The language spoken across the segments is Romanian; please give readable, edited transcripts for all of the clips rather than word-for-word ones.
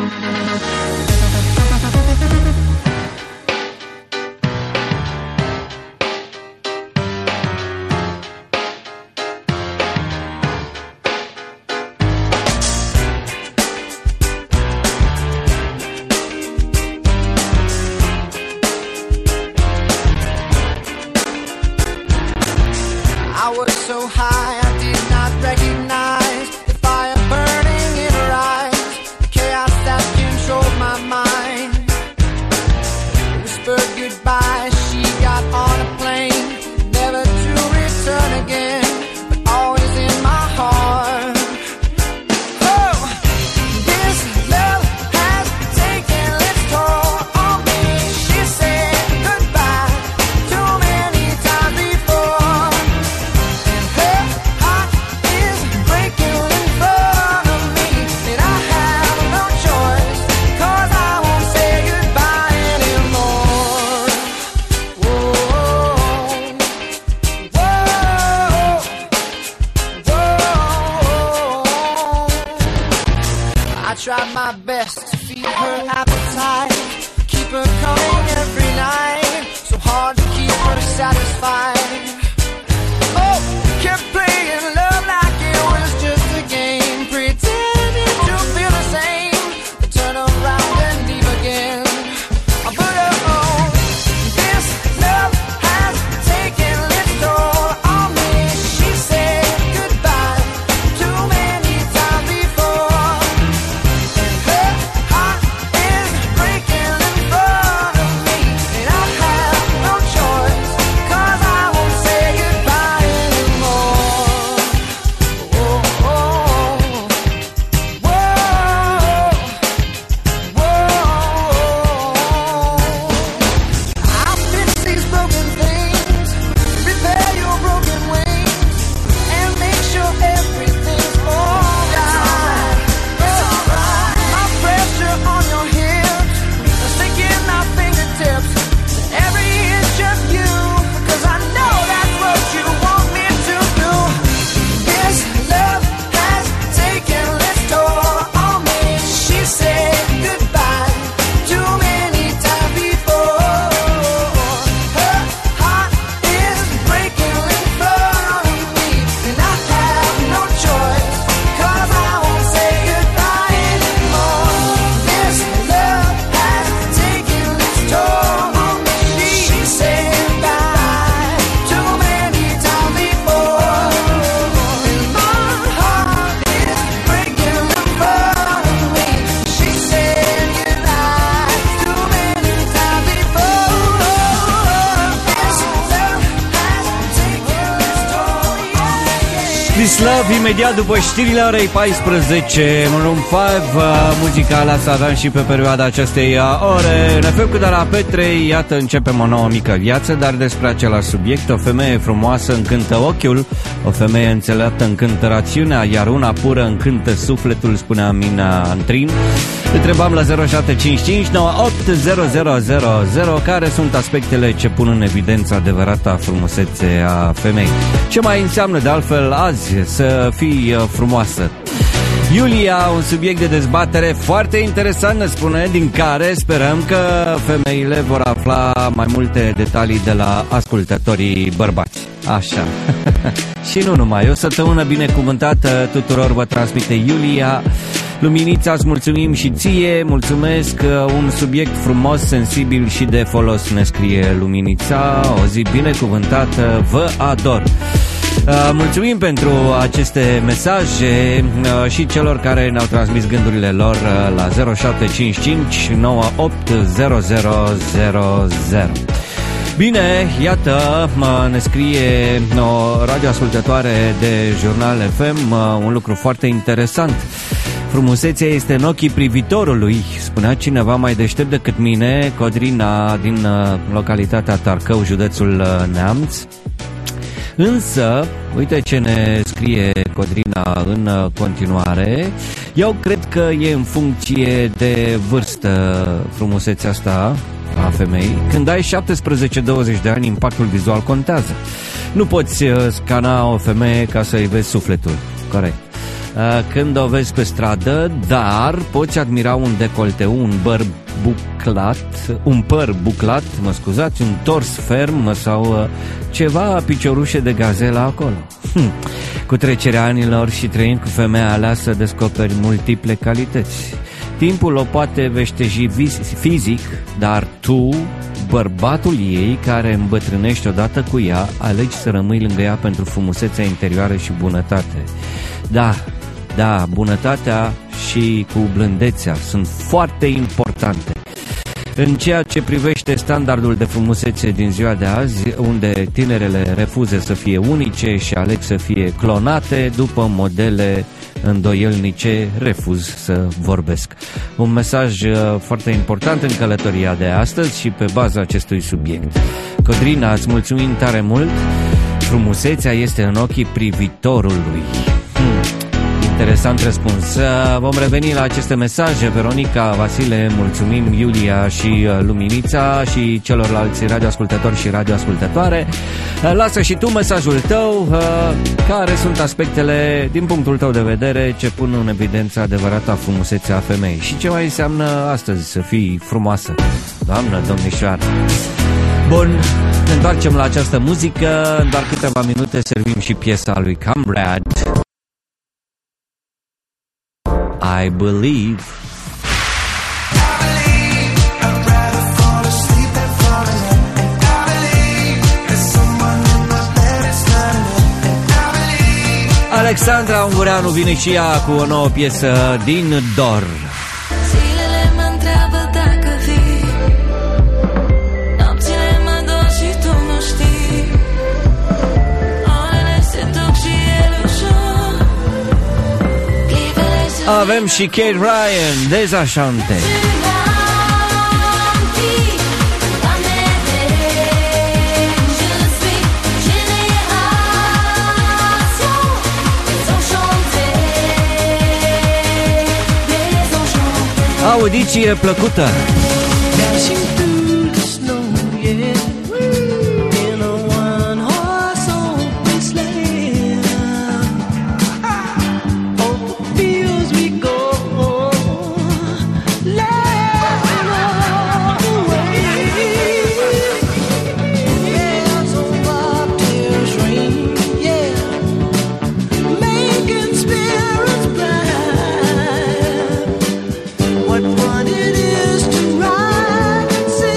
Love, imediat după știrile orei 14, Maroon 5, muzica aleasă aveam și pe perioada acestei ore. Ne fim cu de la Petrei, iată începem o nouă mică viață, dar despre același subiect. O femeie frumoasă încântă ochiul, o femeie înțeleaptă încântă rațiunea, iar una pură încântă sufletul, spunea Mina Antrin. Întrebam la 0755 980000 care sunt aspectele ce pun în evidență adevărata frumusețe a femeii. Ce mai înseamnă de altfel azi să fii frumoasă? Iulia, un subiect de dezbatere foarte interesant, ne spune, din care sperăm că femeile vor afla mai multe detalii de la ascultătorii bărbați. Așa. Și nu numai, o săptămână binecuvântată tuturor vă transmite Iulia. Luminița, îți mulțumim și ție, mulțumesc, un subiect frumos, sensibil și de folos, ne scrie Luminița, o zi binecuvântată, vă ador. Mulțumim pentru aceste mesaje și celor care ne-au transmis gândurile lor la 0755 980000. Bine, iată, ne scrie o radioascultătoare de Jurnal FM un lucru foarte interesant. Frumusețea este în ochii privitorului, spunea cineva mai deștept decât mine, Codrina din localitatea Tarcău, județul Neamț. Însă, uite ce ne scrie Codrina în continuare, eu cred că e în funcție de vârstă frumusețea asta a femeii. Când ai 17-20 de ani, impactul vizual contează. Nu poți scana o femeie ca să-i vezi sufletul, corect. când o vezi pe stradă, dar poți admira un decolte, un păr buclat, un tors ferm sau ceva piciorușe de gazelă acolo. Cu trecerea anilor și trăind cu femeia aleasă, descoperi multiple calități. Timpul o poate veșteji fizic, dar tu, bărbatul ei care îmbătrânești odată cu ea, alegi să rămâi lângă ea pentru frumusețea interioară și bunătate. Da, bunătatea și cu blândețea sunt foarte importante. În ceea ce privește standardul de frumusețe din ziua de azi, unde tinerele refuză să fie unice și aleg să fie clonate după modele îndoielnice, refuz să vorbesc. Un mesaj foarte important în călătoria de astăzi și pe baza acestui subiect. Codrina, îți mulțumim tare mult. Frumusețea este în ochii privitorului. Interesant răspuns. Vom reveni la aceste mesaje. Veronica, Vasile, mulțumim, Iulia și Luminița și celorlalți radioascultători și radioascultătoare. Lasă și tu mesajul tău. Care sunt aspectele, din punctul tău de vedere, ce pun în evidență adevărata frumusețea femeii? Și ce mai înseamnă astăzi să fii frumoasă? Doamnă, domnișoară. Bun, ne întoarcem la această muzică. În doar câteva minute servim și piesa lui Cambrad. I believe. Alexandra Ungureanu vine și ea cu o nouă piesă din Dor. Zilele mă întreabă dacă vii, nopțile mă dor și tu nu știi. Orele se duc și e ușor. Avem și Kate Ryan, Dezachante. Audiție plăcută. What fun it is to ride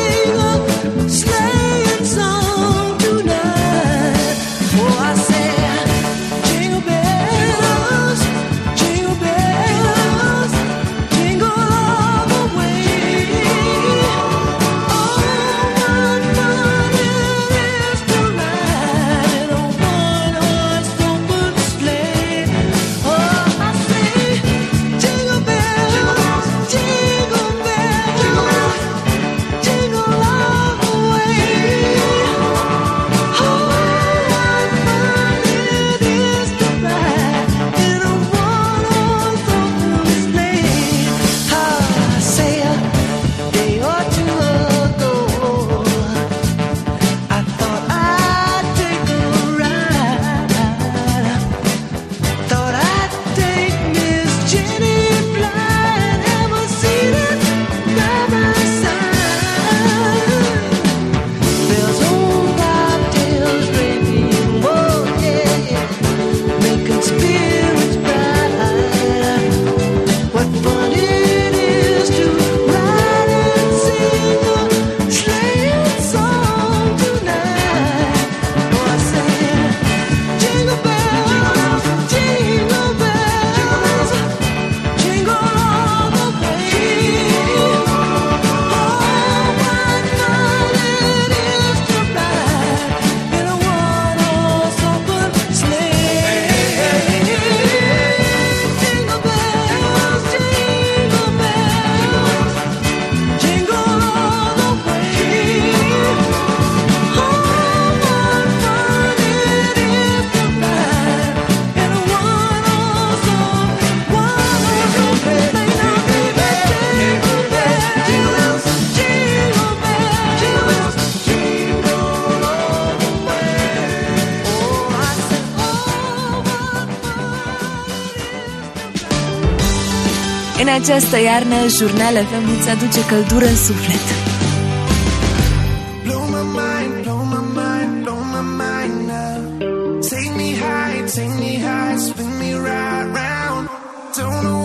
această iarnă, Jurnal FM îți aduce căldură în suflet. Blow my mind, blow my mind, blow my mind now. Take me high, spin me right round. Don't know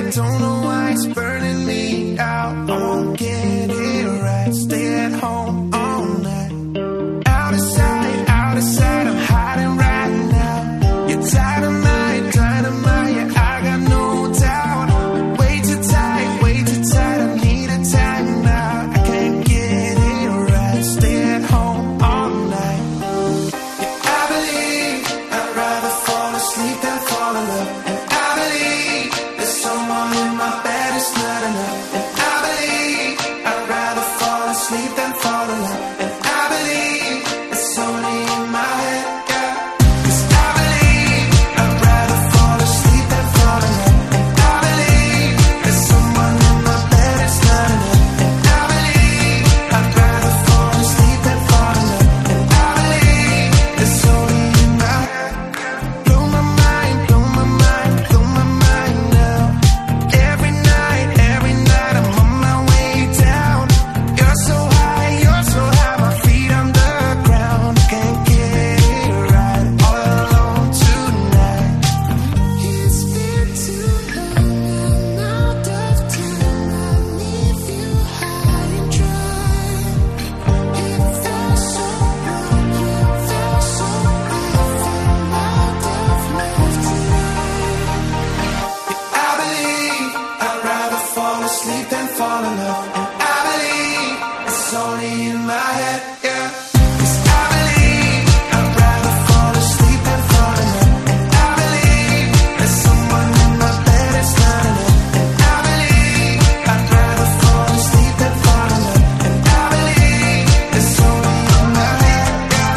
why it's burning me out. I won't get it right, stay at home all night. Out of sight, I'm hiding right now. You're dynamite, yeah, I got no doubt. Way too tight, I need a time out. I can't get it right, stay at home all night. Yeah, I believe I'd rather fall asleep than fall in love. And I believe there's someone in my bed is not enough. And I believe I'd rather fall asleep than fall in love. And I believe it's only in my head, yeah. 'Cause I believe I'd rather fall asleep than fall in love. And I believe there's someone in my bed is not enough. And I believe I'd rather fall asleep than fall in love. And I believe it's only in my head. Blow my mind, blow my mind, blow my mind now. Every night, I'm on my way down. You're so high, my feet on the ground. Can't get it right, all alone tonight. It's been too long, I'm out of time. I leave you high and dry. It felt so wrong, it felt so right. I'm out of love tonight. Yeah, I believe I'd rather fall asleep than fall in love. And I believe it's only in my head, yeah. 'Cause I believe I'd rather fall asleep than fall in love. And I believe there's someone in my bed is not enough. And I believe I'd rather fall asleep than fall in love. And I believe it's only in my head, yeah.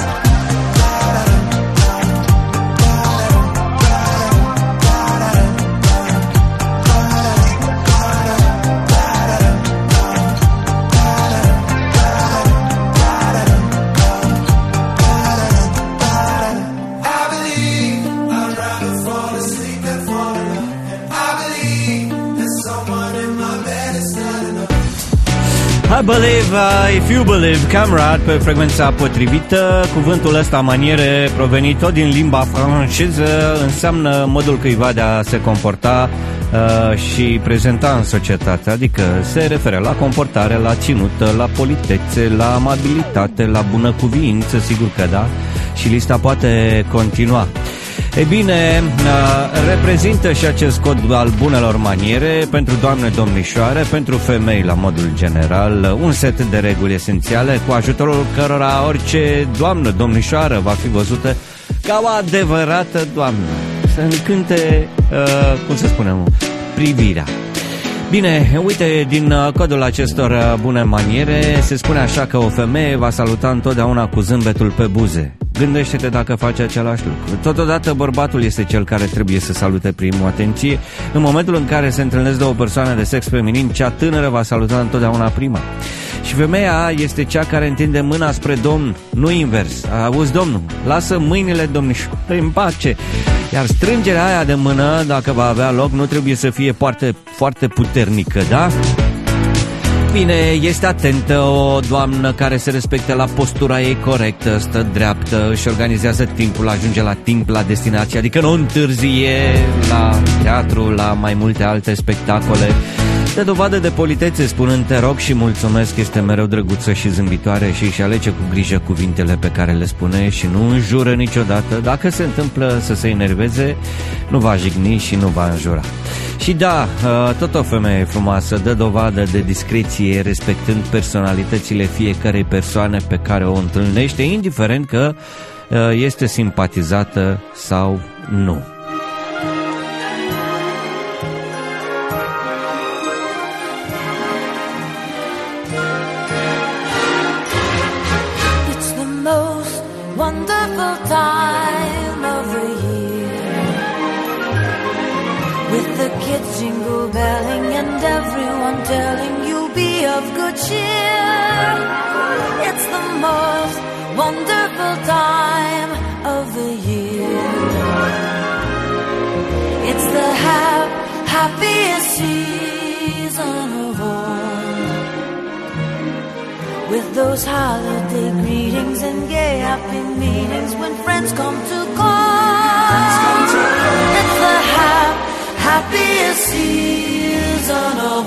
I believe I'd rather fall asleep than fall in love. And I believe there's someone in my bed is not enough. I believe, if you believe, Camrat, pe frecvența potrivită. Cuvântul ăsta, maniere, provenit tot din limba franceză, înseamnă modul cuiva de a se comporta și prezenta în societate. Adică se referă la comportare, la ținută, la politețe, la amabilitate, la bunăcuvință, sigur că da. Și lista poate continua. E bine, reprezintă și acest cod al bunelor maniere pentru doamne, domnișoare, pentru femei la modul general, un set de reguli esențiale cu ajutorul cărora orice doamnă, domnișoară va fi văzută ca o adevărată doamnă. Să încânte, cum să spunem, privirea. Bine, uite, din codul acestor bune maniere se spune așa că o femeie va saluta întotdeauna cu zâmbetul pe buze. Gândește-te dacă face același lucru. Totodată bărbatul este cel care trebuie să salute primul. Atenție, în momentul în care se întâlnesc două persoane de sex feminin, cea tânără va saluta întotdeauna prima. Și femeia este cea care întinde mâna spre domn, nu invers. Auzi, domnul, lasă mâinile domnișoarei în pace. Iar strângerea aia de mână, dacă va avea loc, nu trebuie să fie foarte, foarte puternică, da? Bine, este atentă o doamnă care se respectă la postura ei corectă, stă dreaptă, își organizează timpul, ajunge la timp la destinație, adică nu întârzie la teatru, la mai multe alte spectacole. Dă dovadă de politețe spunând te rog și mulțumesc, este mereu drăguță și zâmbitoare și își alege cu grijă cuvintele pe care le spune și nu înjură niciodată. Dacă se întâmplă să se enerveze, nu va jigni și nu va înjura. Și da, tot o femeie frumoasă dă dovadă de discreție, respectând personalitățile fiecărei persoane pe care o întâlnește, indiferent că este simpatizată sau nu. Wonderful time of the year, with the kids jingle belling and everyone telling you be of good cheer. It's the most wonderful time of the year. It's the happiest season with those holiday greetings and gay happy meetings when friends come to call. It's the happiest season of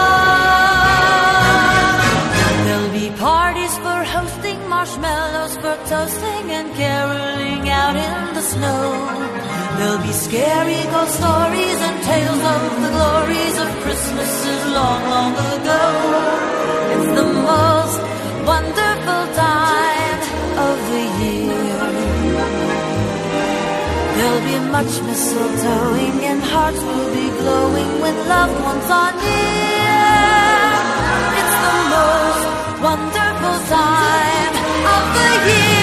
all. There'll be parties for hosting, marshmallows for toasting, and caroling out in the snow. There'll be scary ghost stories and tales of the glories of Christmases long, long ago. It's the most wonderful time of the year. There'll be much mistletoeing and hearts will be glowing when loved ones are near. It's the most wonderful time of the year.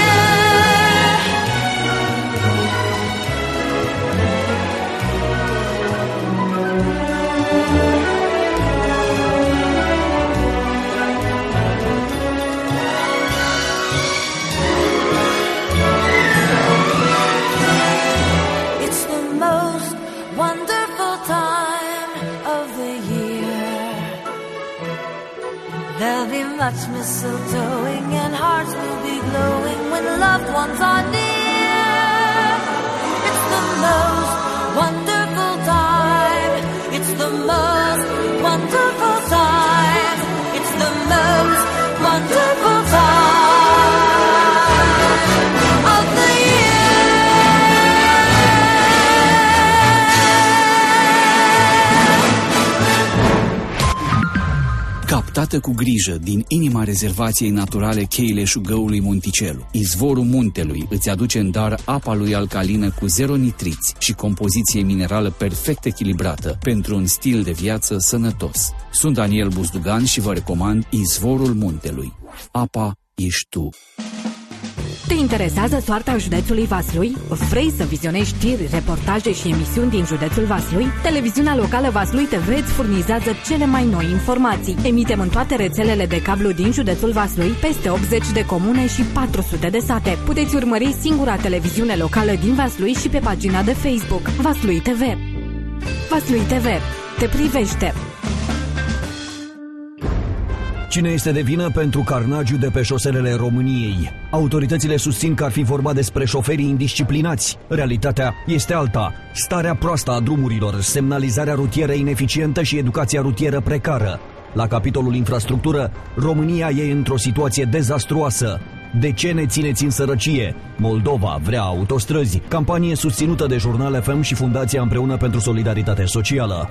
There'll be much mistletoeing and hearts will be glowing when loved ones are near. It's the most wonderful time. It's the most wonderful time. It's the most wonderful time of the Captată cu grijă din inima rezervației naturale Cheile Șugăului Monticelu, izvorul muntelui îți aduce în dar apa lui alcalină cu zero nitriți și compoziție minerală perfect echilibrată pentru un stil de viață sănătos. Sunt Daniel Buzdugan și vă recomand Izvorul Muntelui. Apa ești tu. Te interesează soarta județului Vaslui? Vrei să vizionezi știri, reportaje și emisiuni din județul Vaslui? Televiziunea locală Vaslui TV îți furnizează cele mai noi informații. Emitem în toate rețelele de cablu din județul Vaslui, peste 80 de comune și 400 de sate. Puteți urmări singura televiziune locală din Vaslui și pe pagina de Facebook Vaslui TV. Vaslui TV te privește. Cine este de vină pentru carnagiul de pe șoselele României? Autoritățile susțin că ar fi vorba despre șoferii indisciplinați. Realitatea este alta. Starea proastă a drumurilor, semnalizarea rutieră ineficientă și educația rutieră precară. La capitolul infrastructură, România e într-o situație dezastruoasă. De ce ne țineți în sărăcie? Moldova vrea autostrăzi. Campanie susținută de Jurnal FM și Fundația Împreună pentru Solidaritate Socială.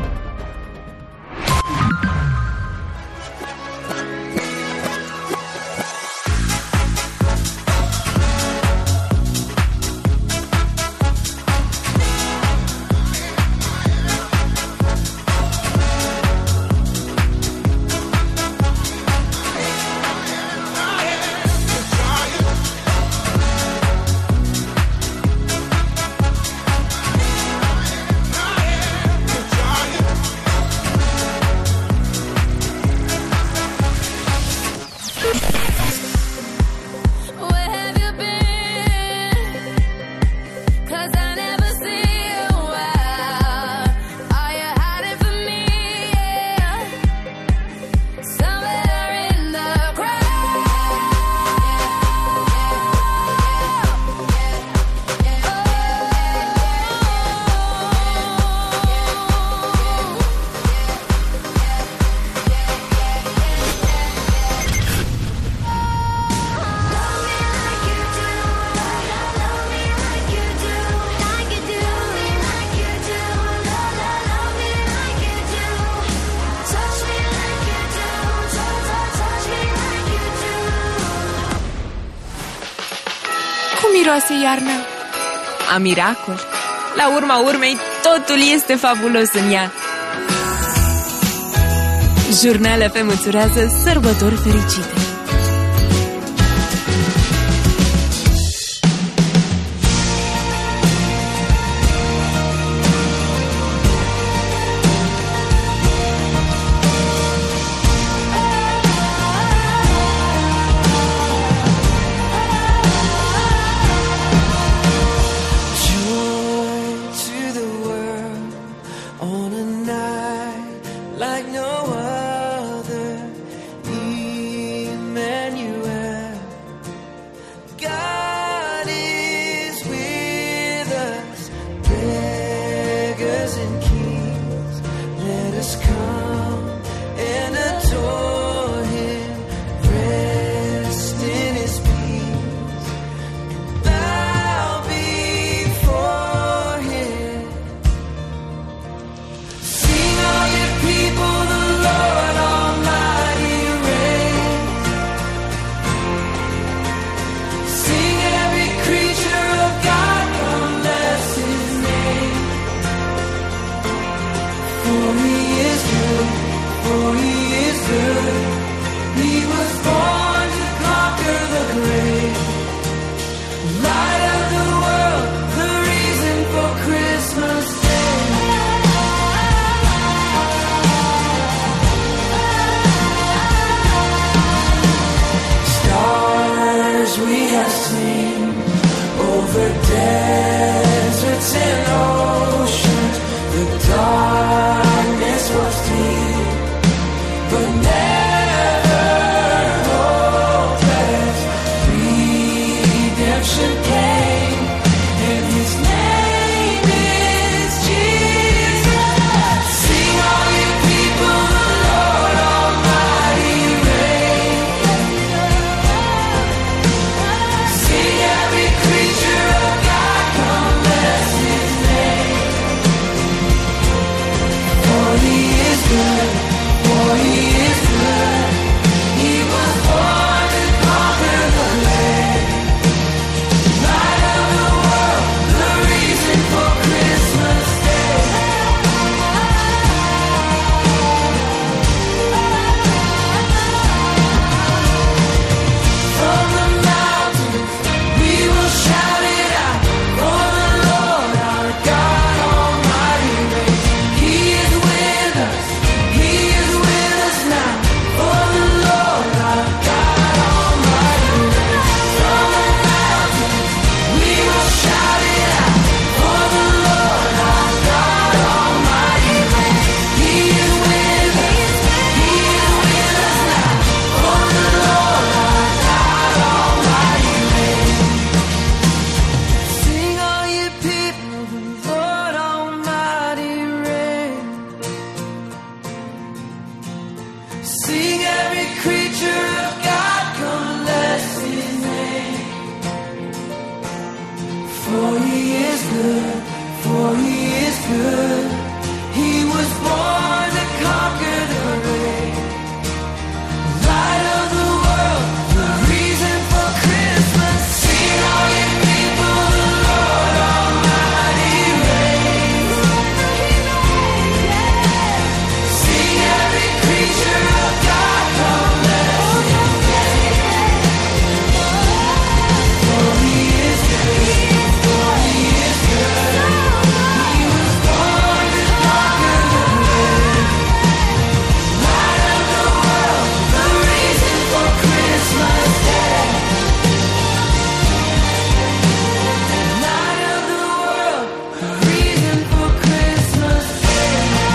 Miroase iarna a miracol. La urma urmei, totul este fabulos în ea. Jurnal FM îți urează sărbători fericite. Like no other, good. He was born to conquer the grave. Light of the world, the reason for Christmas Day. Stars we have seen over deserts and oceans. The darkness was deep, but never hopeless. Redemption came, and His name is Jesus. Sing all you people, the Lord Almighty reigns. Sing every creature of God, come bless His name. For He is good, for He is good. He was born to conquer the land. Light of the world, the reason for Christmas Day. From the mountains we will shout it out, for the Lord our God Almighty reigns. He is with us, He is with us now, for the Lord our God Almighty reigns. From the mountains we will shout it out, for the Lord our God Almighty reigns. He is with us, He is with us now, for the Lord our God Almighty reigns. Sing all you people, the Lord Almighty reigns. Sing every creature of God, come bless His name. For He is good, for He is good. He was born to conquer the grave. Light of the world, the reason for Christmas. Sing all you people, the Lord Almighty reigns. Sing every creature of God, come bless His name. For He is good, for He is good. He was born to conquer the grave. Light of the world, the reason for Christmas Day. Light of the world, the reason for Christmas Day.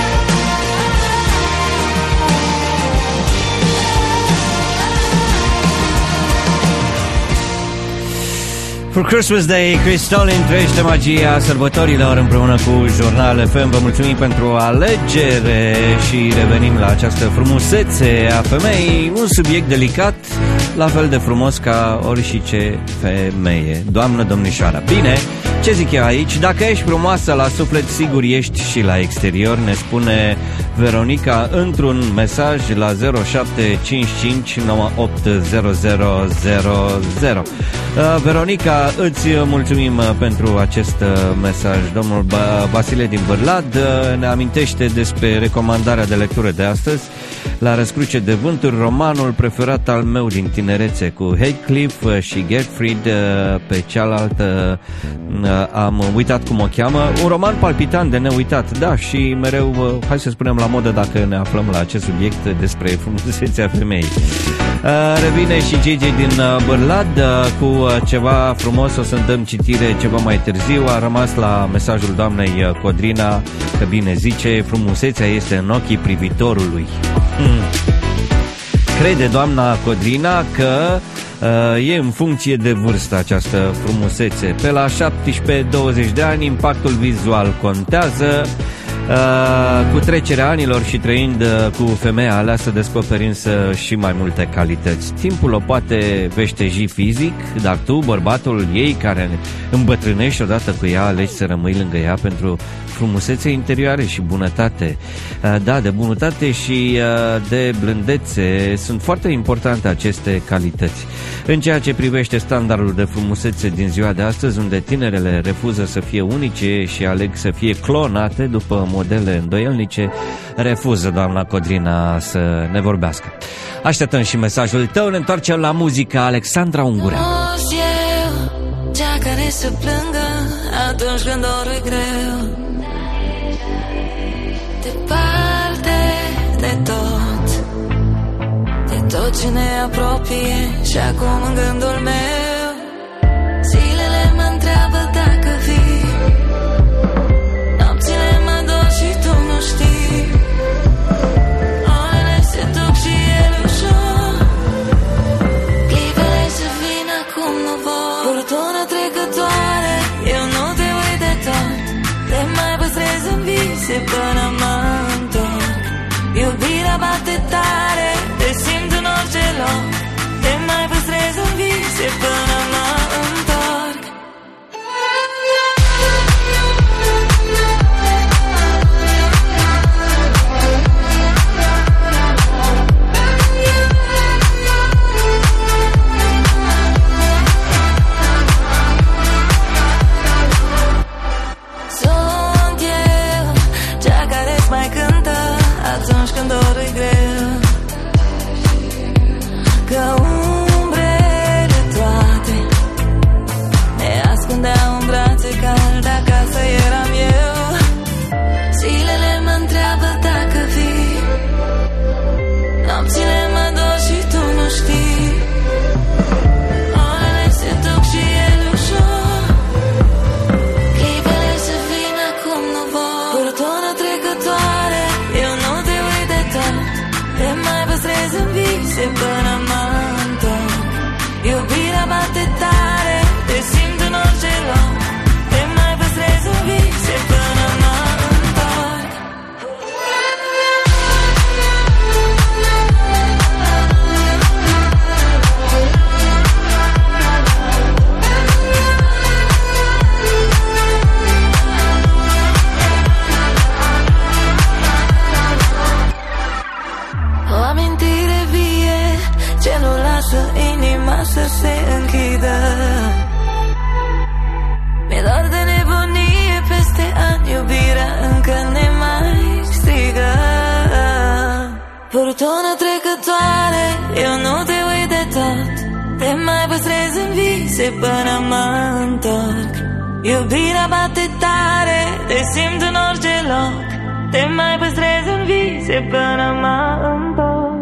For Christmas Day, Chris Stolin trăiește magia sărbătorilor împreună cu Jurnal FM. Vă mulțumim pentru alegere și revenim la această frumusețe a femeii. Un subiect delicat, la fel de frumos ca orice femeie. Doamnă, domnișoară. Bine, ce zic eu aici? Dacă ești frumoasă la suflet, sigur ești și la exterior, ne spune Veronica într-un mesaj la 0755 980000. Veronica, îți mulțumim pentru acest mesaj. Domnul Basile din Bârlad ne amintește despre recomandarea de lectură de astăzi, La răscruce de vânturi, romanul preferat al meu din tinerețe, cu Heathcliff și Gertrude. Pe cealaltă am uitat cum o cheamă. Un roman palpitant de neuitat, da, și mereu, hai să spunem, la modă dacă ne aflăm la acest subiect despre frumusețea femeii. Revine și JJ din Bârlad cu ceva frumos, o să-mi dăm citire ceva mai târziu. A rămas la mesajul doamnei Codrina, că bine zice, frumusețea este în ochii privitorului. Crede doamna Codrina că e în funcție de vârstă această frumusețe. Pe la 17-20 de ani impactul vizual contează. Cu trecerea anilor și trăind cu femeia aleasă, descoperi însă și mai multe calități. Timpul o poate veșteji fizic, dar tu, bărbatul ei care îmbătrânești odată cu ea, alegi să rămâi lângă ea pentru frumusețe interioare și bunătate. Da, de bunătate și de blândețe sunt foarte importante aceste calități. În ceea ce privește standardul de frumusețe din ziua de astăzi, unde tinerele refuză să fie unice și aleg să fie clonate după modele îndoielnice, refuză doamna Codrina să ne vorbească. Așteptăm și mesajul tău, ne întoarcem la muzica. Alexandra Ungureanu. Cea care se plângă atunci când dorul e greu, departe de tot ce ne apropie. Și acum în gândul meu zilele mă întreabă dacă vii, nopțile mă dor și tu nu știi. Orele se duc și el ușor, clipele se vin acum nu vor. Furtună trecătoare, eu nu te uit de tot, te mai păstrez în vise până mă întorc. Iubirea bate tare, te simt în orice loc, te mai păstrez în vise până mă întorc. Sunt eu, cea care-ți mai cântă atunci când dorul e greu, că umbrele toate ne ascundeau în brațe calde, acasă eram eu. Zilele mă întreabă dacă vii, nopțile mă dor și tu nu știi. Orele se duc și el ușor, clipele se vin acum nu vor. Furtună trecătoare, eu nu te uit de tot, te mai păstrez în vise până mă întorc. Iubirea bate tare, te simt în orice loc, te mai păstrez în vise până mă întorc. O amintire vie ce nu lasă inima să se închidă. Mi-e dor de nebunie, peste ani iubirea încă ne mai strigă. Furtună trecătoare, eu nu te uit de tot, te mai păstrez în vise până mă întorc. Iubirea bate tare, te simt în orice loc, te mai păstrez în vise până mă întorc.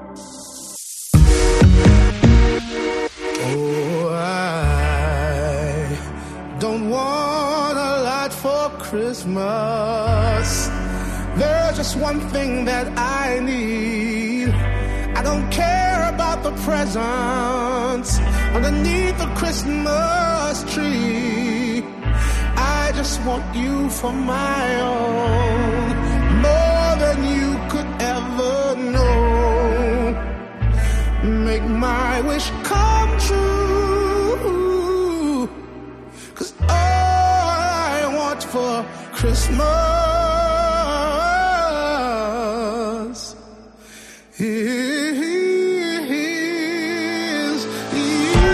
Don't want a lot for Christmas. There's just one thing that I need. I don't care about the presents underneath the Christmas tree. I just want you for my own, more than you could ever know. Make my wish come true, 'cause all I want for Christmas is you.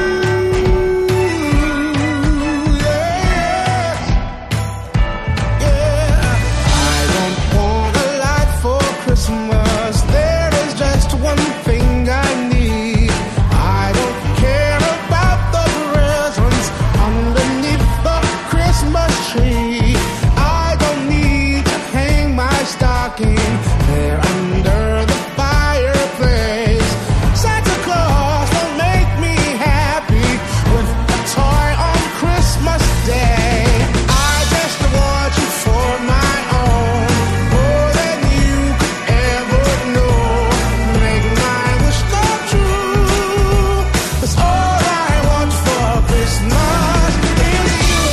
Yeah. I don't want a lot for Christmas. There is just one thing I need. I don't care about the presents underneath the Christmas tree. I don't need to hang my stocking there under the fireplace. Santa Claus will make me happy with a toy on Christmas Day. I just want you for my own, more than you could ever know. Make my wish come true, 'cause all I want for Christmas is you.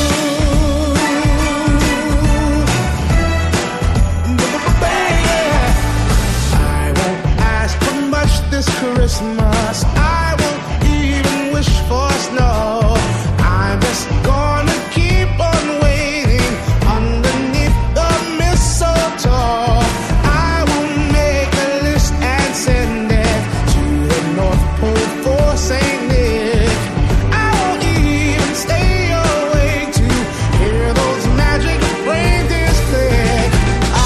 Baby, I won't ask for much this Christmas. I won't even wish for snow. I'm just gonna keep on waiting underneath the mistletoe. I will make a list and send it to the North Pole for Saint Nick. I won't even stay awake to hear those magic reindeers click.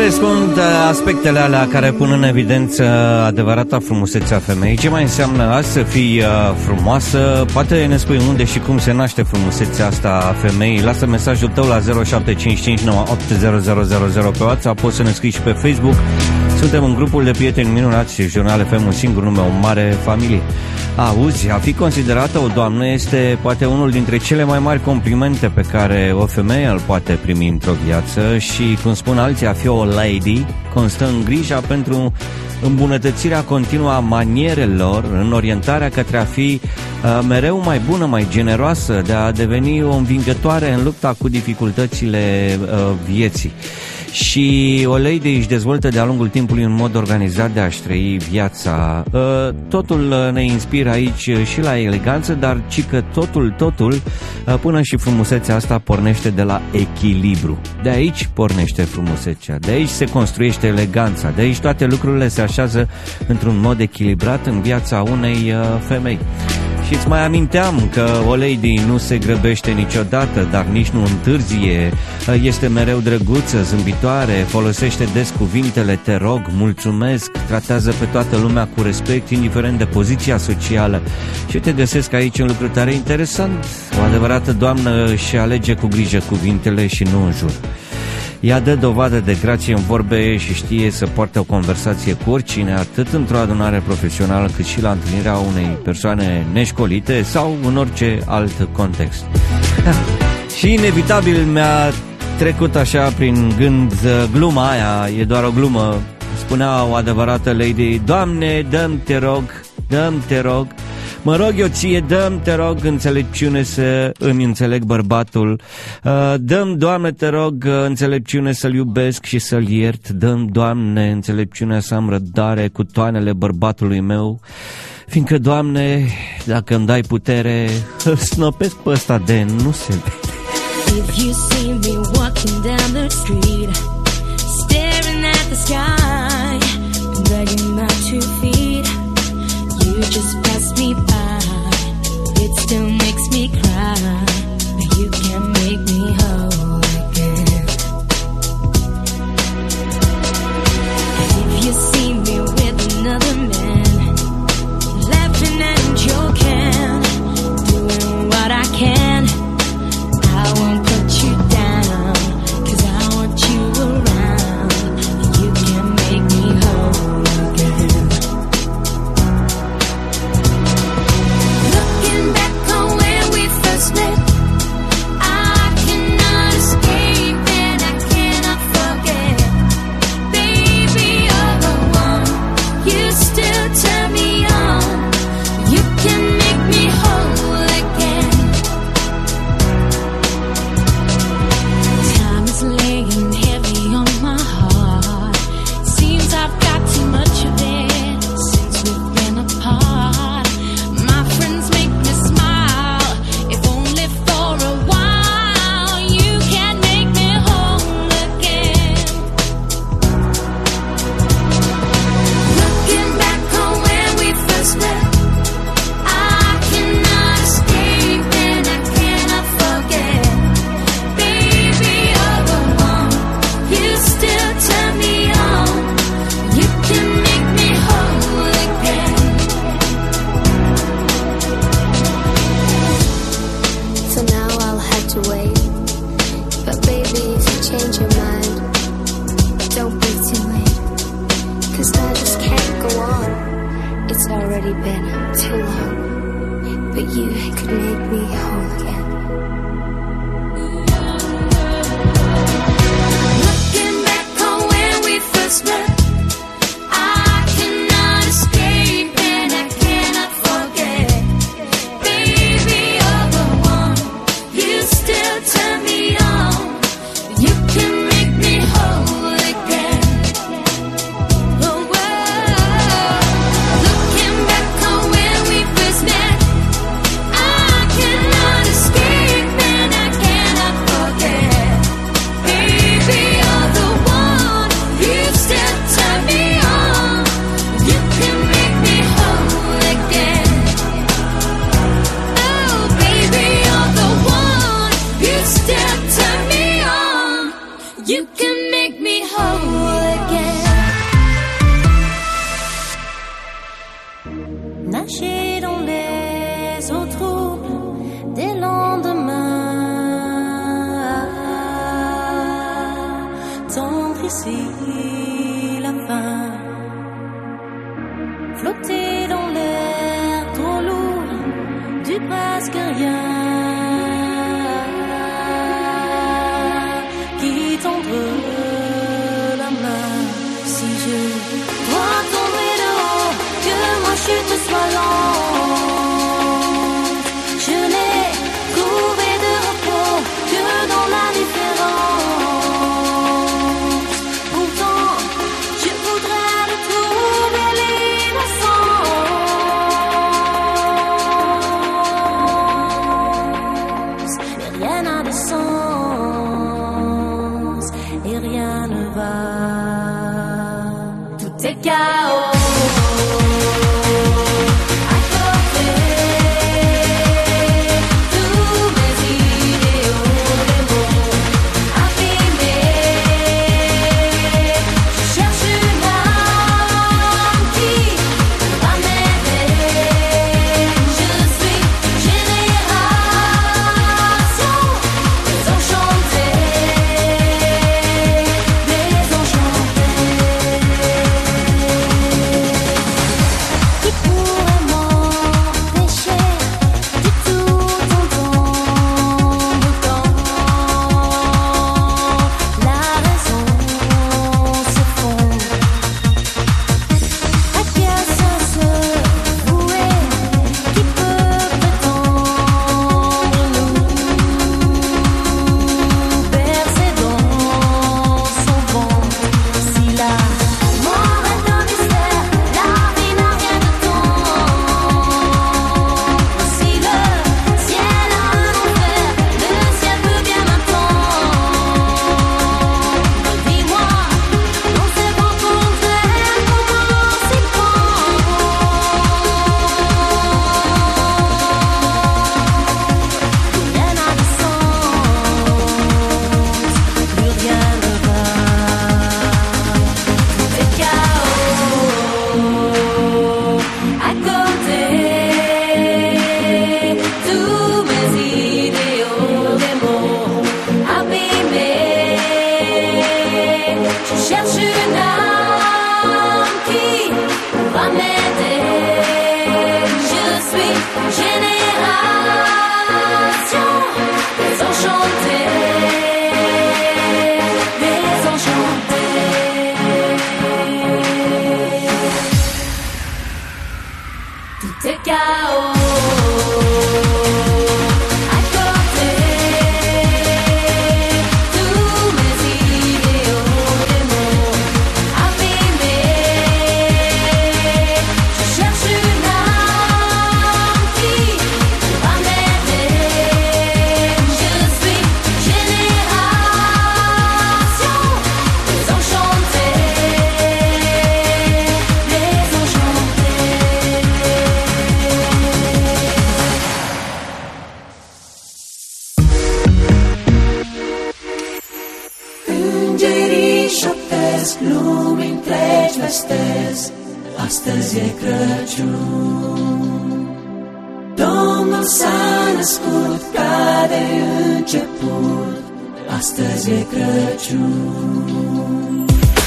Care sunt aspectele alea care pun în evidență adevărata frumusețea femeii? Ce mai înseamnă azi să fii frumoasă? Poate ne spui unde și cum se naște frumusețea asta a femeii? Lasă mesajul tău la 0755980000 pe WhatsApp, poți să ne scrii și pe Facebook. Suntem în grupul de prieteni minunați și Jurnal FM, un singur nume, o mare familie. Auzi, a fi considerată o doamnă este poate unul dintre cele mai mari complimente pe care o femeie îl poate primi într-o viață și, cum spun alții, a fi o lady constă în grija pentru îmbunătățirea continuă a manierelor, în orientarea către a fi mereu mai bună, mai generoasă, de a deveni o învingătoare în lupta cu dificultățile vieții. Și o lady își dezvoltă de-a lungul timpului un mod organizat de a-și trăi viața. Totul ne inspiră aici și la eleganță, dar ci că totul, până și frumusețea asta pornește de la echilibru. De aici pornește frumusețea, de aici se construiește eleganța, de aici toate lucrurile se așează într-un mod echilibrat în viața unei femei. Și îți mai aminteam că o lady nu se grăbește niciodată, dar nici nu întârzie, este mereu drăguță, zâmbitoare, folosește des cuvintele te rog, mulțumesc, tratează pe toată lumea cu respect, indiferent de poziția socială. Și te găsesc aici un lucru tare interesant. O adevărată doamnă își alege cu grijă cuvintele și nu în jur. Ea dă dovadă de grație în vorbe și știe să poarte o conversație cu oricine, atât într-o adunare profesională cât și la întâlnirea unei persoane neșcolite sau în orice alt context. Și inevitabil mi-a trecut așa prin gând gluma aia, e doar o glumă, spunea o adevărată lady: Doamne, dă-mi te rog, mă rog eu ție, dă-mi, te rog, înțelepciune să îmi înțeleg bărbatul. Dă-mi, Doamne, te rog, înțelepciune să-l iubesc și să-l iert. Dă-mi, Doamne, înțelepciunea să am răbdare cu toanele bărbatului meu. Fiindcă, Doamne, dacă îmi dai putere, îl snopesc pe ăsta de nu se vede. If you see me walking down the street, staring at the sky, dragging my 2 feet, you just pass me by. It still makes me cry, but you can make me whole again. If you see me with another man, laughing and joking, doing what I can, I won't put you down, 'cause I want you around. You can make me whole again. Looking back on when we first met, I cannot escape and I cannot forget. Baby, you're the one, you still turn me on. You can make me whole again. Time is laying heavy on my heart. Seems I've got too much of it since we've been apart. My friends make me smile, if only for a while. You can make me whole again. Looking back on when we first met, I cannot escape and I cannot forget. Baby, you're the one, you still turn me on. You can make me whole again. So now I'll have to wait. But baby, if you change your mind, don't be too late. 'Cause I just can't go on. It's already been too long. But you could make me whole again. Looking back on when we first met, I cannot escape and I cannot forget. Baby, you're the one, you still turn me on. You can make me whole again. Oh, whoa. Looking back on when we first met, I cannot escape and I cannot forget. Baby, you're the one, you still d'ici la fin. Flotter dans l'air trop lourd du presque rien qui tendre la main. Si je dois tomber de haut, que ma chute soit lente, je n'ai trouvé de repos que dans la différence. Pourtant, je voudrais retrouver l'innocence. Et rien n'a de sens, et rien ne va. Tout est chaos. Lumi întregi vestesc, astăzi e Crăciun. Domnul s-a născut ca de început, astăzi e Crăciun.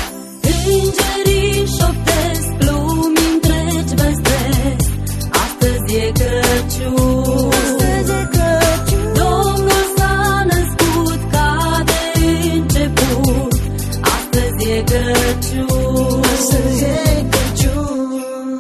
Îngerii șoptesc, lumi întregi vestesc, astăzi e Crăciun. Astăzi e Crăciun. Domnul s-a născut ca de început, astăzi e Crăciun. Astăzi e Crăciun.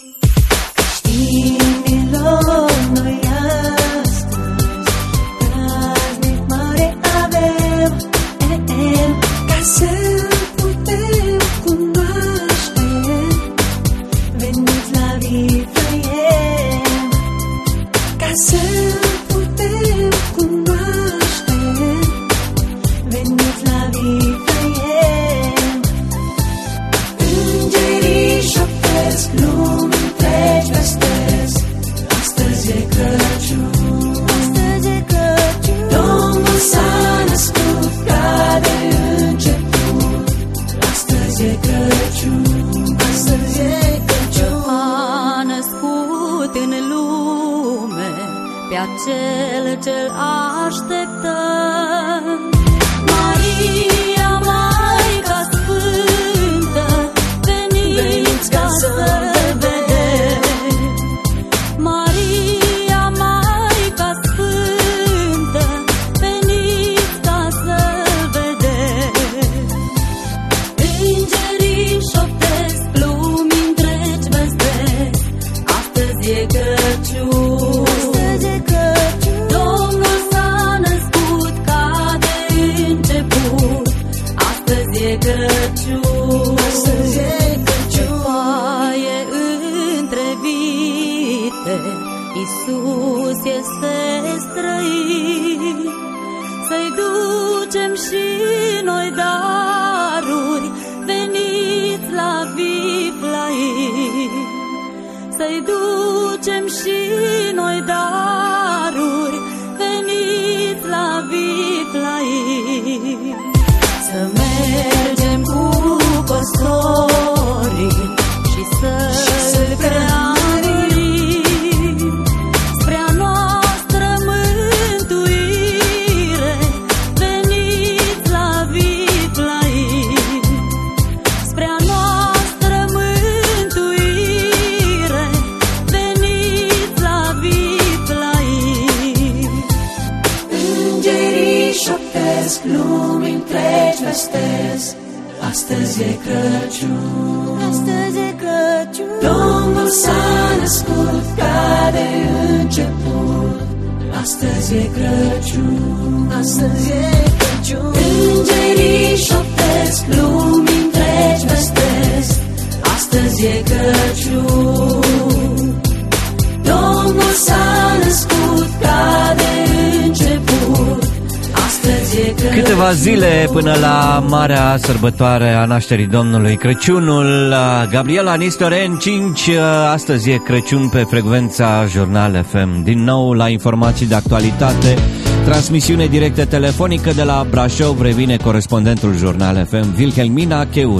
Știinilor, noi astăzi praznic mare avem, ca să-L putem cunoaște. Veniți la Vifleem, ca să-L putem cunoaște. Veniți la Vifleem. Îngerii șoptesc, lumi întregi vestesc, astăzi e Crăciun. Astăzi e Crăciun. Domnul s-a născut ca de început, astăzi e Crăciun. Astăzi e Crăciun. A născut în lume pe acel ce-L așteptăm. Maria, Maica ducem și noi daruri, veniți la Biflaim. Să mergem cu păstorii și să-L preamărim spre a noastră mântuire. Veniți la Biflaim spre a noastră mântuire. Veniți la Biflaim. Îngerii șoptesc, lumii întregi vestesc, astăzi e Crăciun. Astăzi e Crăciun. Domnul s-a născut ca de început. Astăzi e Crăciun. Astăzi e Crăciun. Îngerii șoptesc, lumii întregi vestesc, astăzi e Crăciun. Domnul s-a născut ca de început. Astăzi e Crăciun. Câteva zile până la marea sărbătoare a nașterii Domnului, Crăciunul. Gabriela Nistoren 5, astăzi e Crăciun pe frecvența Jurnal FM. Din nou la informații de actualitate, transmisiune directă telefonică de la Brașov, revine corespondentul Jurnal FM, Wilhelmina Cheul.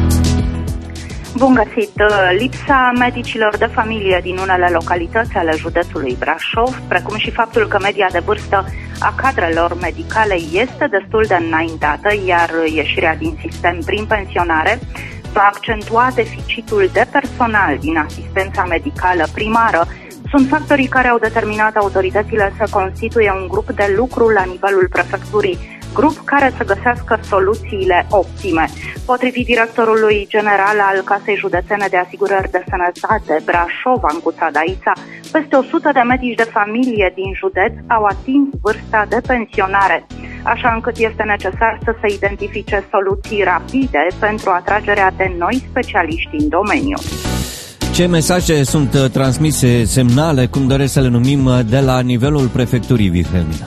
Bun găsit! Lipsa medicilor de familie din unele localități ale județului Brașov, precum și faptul că media de vârstă a cadrelor medicale este destul de înaintată, iar ieșirea din sistem prin pensionare va accentua deficitul de personal din asistența medicală primară, sunt factorii care au determinat autoritățile să constituie un grup de lucru la nivelul prefecturii, grup care să găsească soluțiile optime. Potrivit directorului general al Casei Județene de Asigurări de Sănătate Brașov, Ancuța Daița, peste 100 de medici de familie din județ au atins vârsta de pensionare, așa încât este necesar să se identifice soluții rapide pentru atragerea de noi specialiști în domeniu. Ce mesaje sunt transmise, semnale, cum doresc să le numim, de la nivelul prefecturii, Wilhelmina?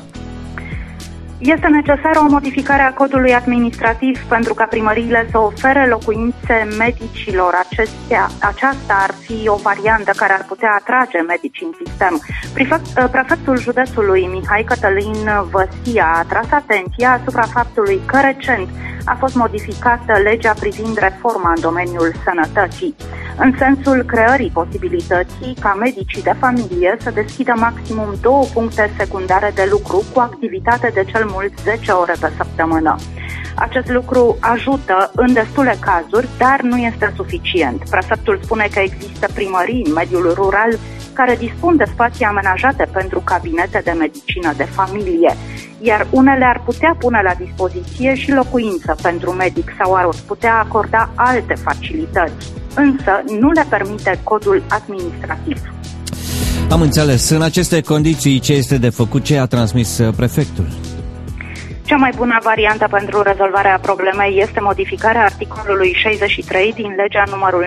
Este necesară o modificare a codului administrativ pentru ca primăriile să ofere locuințe medicilor. Aceasta ar fi o variantă care ar putea atrage medici în sistem. Prefectul județului Mihai Cătălin Văsia a tras atenția asupra faptului că recent a fost modificată legea privind reforma în domeniul sănătății, în sensul creării posibilității ca medicii de familie să deschidă maximum 2 puncte secundare de lucru cu activitate de cel mult 10 ore pe săptămână. Acest lucru ajută în destule cazuri, dar nu este suficient. Prefectul spune că există primării în mediul rural care dispun de spații amenajate pentru cabinete de medicină de familie, iar unele ar putea pune la dispoziție și locuință pentru medic sau ar putea acorda alte facilități, însă nu le permite codul administrativ. Am înțeles. În aceste condiții, ce este de făcut? Ce a transmis prefectul? Cea mai bună variantă pentru rezolvarea problemei este modificarea articolului 63 din legea numărul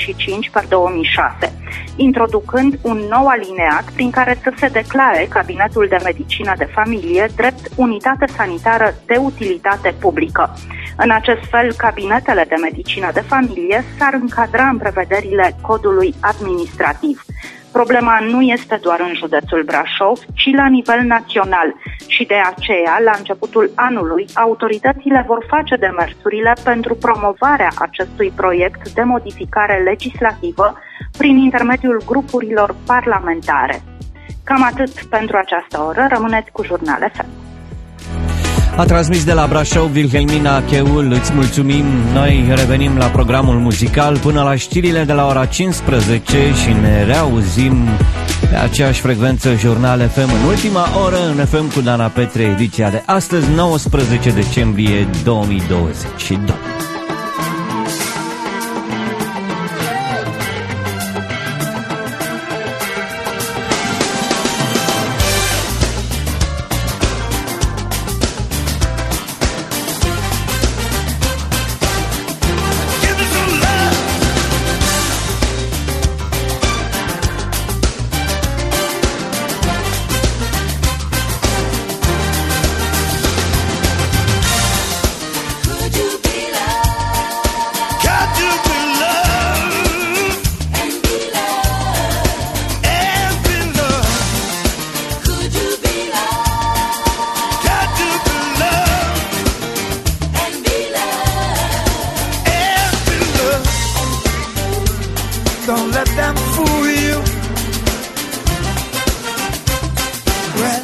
95/2006, introducând un nou alineat prin care să se declare cabinetul de medicină de familie drept unitate sanitară de utilitate publică. În acest fel, cabinetele de medicină de familie s-ar încadra în prevederile codului administrativ. Problema nu este doar în județul Brașov, ci la nivel național și de aceea, la începutul anului, autoritățile vor face demersurile pentru promovarea acestui proiect de modificare legislativă prin intermediul grupurilor parlamentare. Cam atât pentru această oră, rămâneți cu Jurnal FM. A transmis de la Brașov Wilhelmina Cheul, îți mulțumim. Noi revenim la programul muzical până la știrile de la ora 15 și ne reauzim pe aceeași frecvență Jurnal FM în ultima oră în FM cu Dana Petre, ediția de astăzi, 19 decembrie 2022. Could you be loved? Don't let them fool you. Well,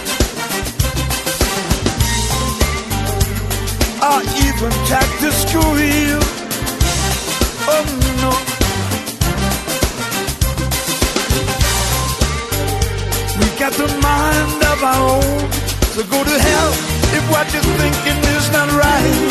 or even try to screw you. Oh no. We got the mind of our own, so go to hell if what you're thinking is not right.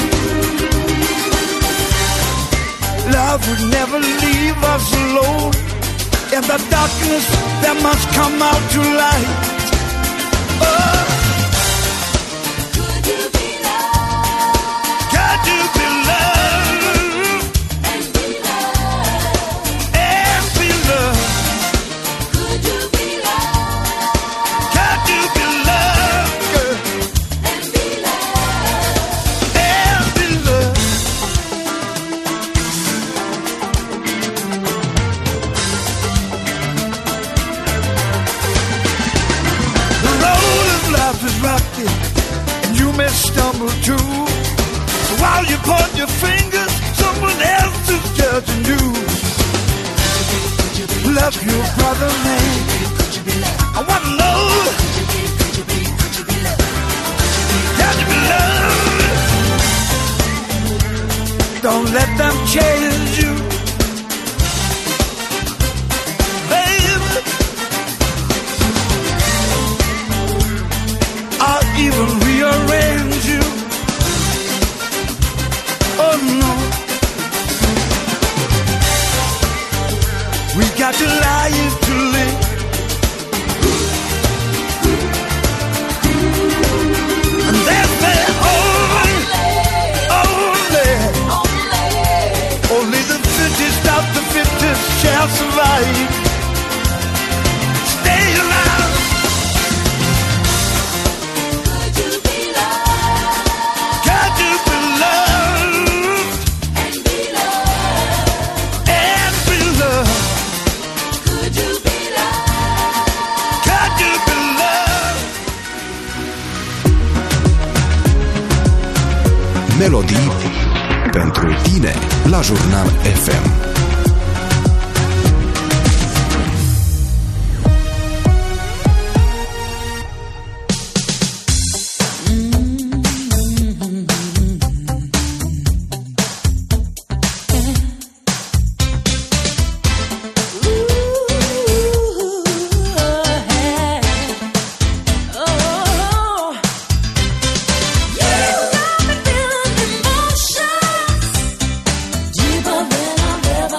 Love would never leave us alone. In the darkness there must come out to light. Oh. Could you be loved? Could you be loved? And be loved. And be loved. Could you be loved? Could you be loved, girl? And be loved. And be loved. The road of love is rocky, and you may stumble too. So while you point your fingers, someone else is judging you. Love your brother, man. I wanna know. Could you be loved? Don't let them change you, baby. I'll even rearrange you. Oh no. We got to lie to live. And that's the only the fittest of the fittest shall survive. Stay alive. Could you be loved? Could you be loved? And be loved. And be loved. Could you be loved? Could you be loved? Melodii pentru tine la Jurnal FM. Deeper than I've ever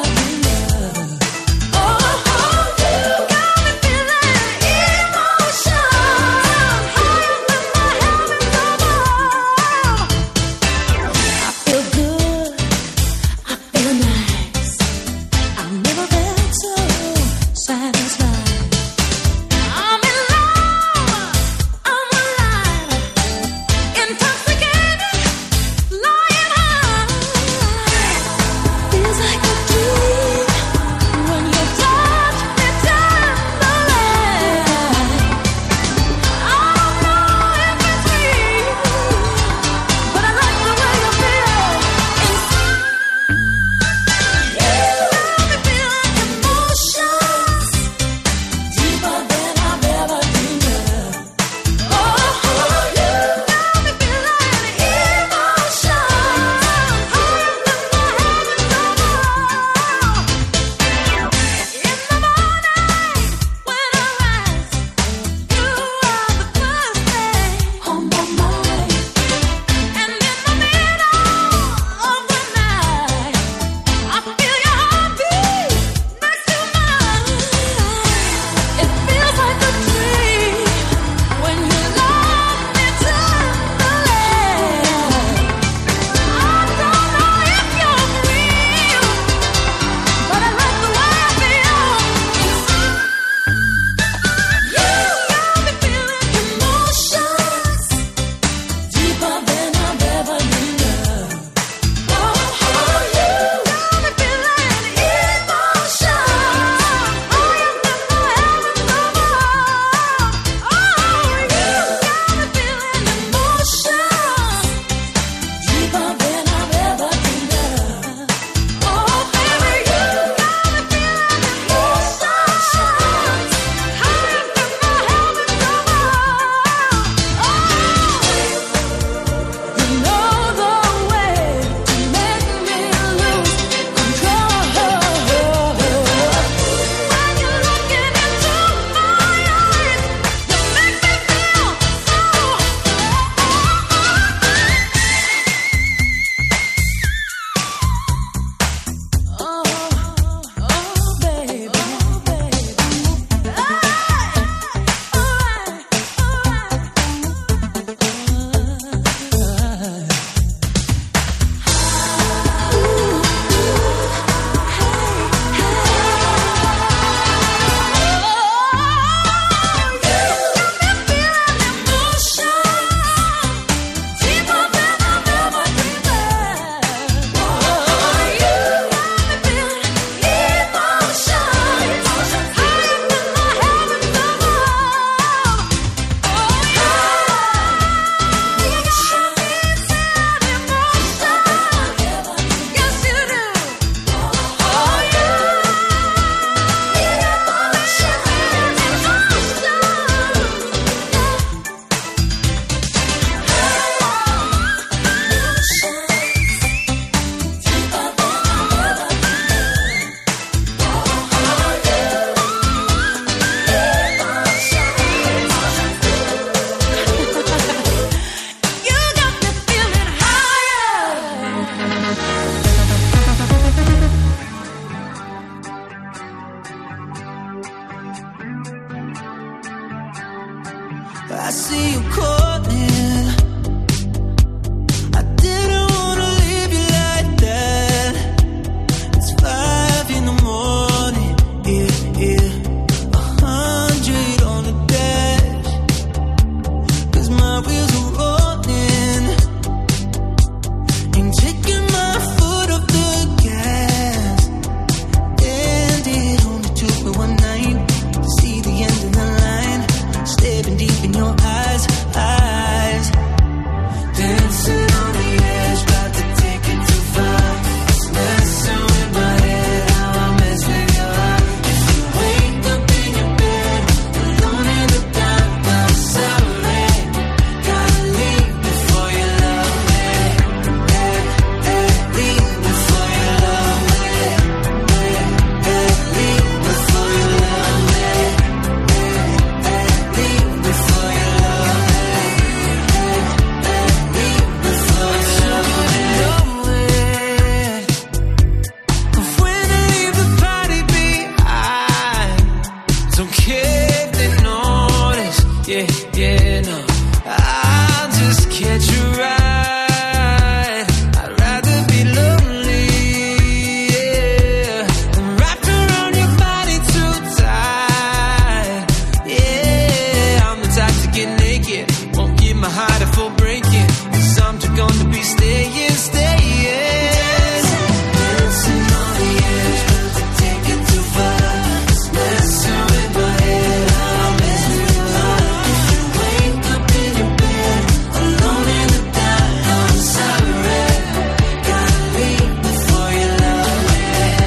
want to be staying, staying. Dancing on the edge, but to take it too far. It's messing with my head, I'm messing with your heart. If you wake up in your bed, alone in the dark, I'm sorry. Gotta leave before you love me.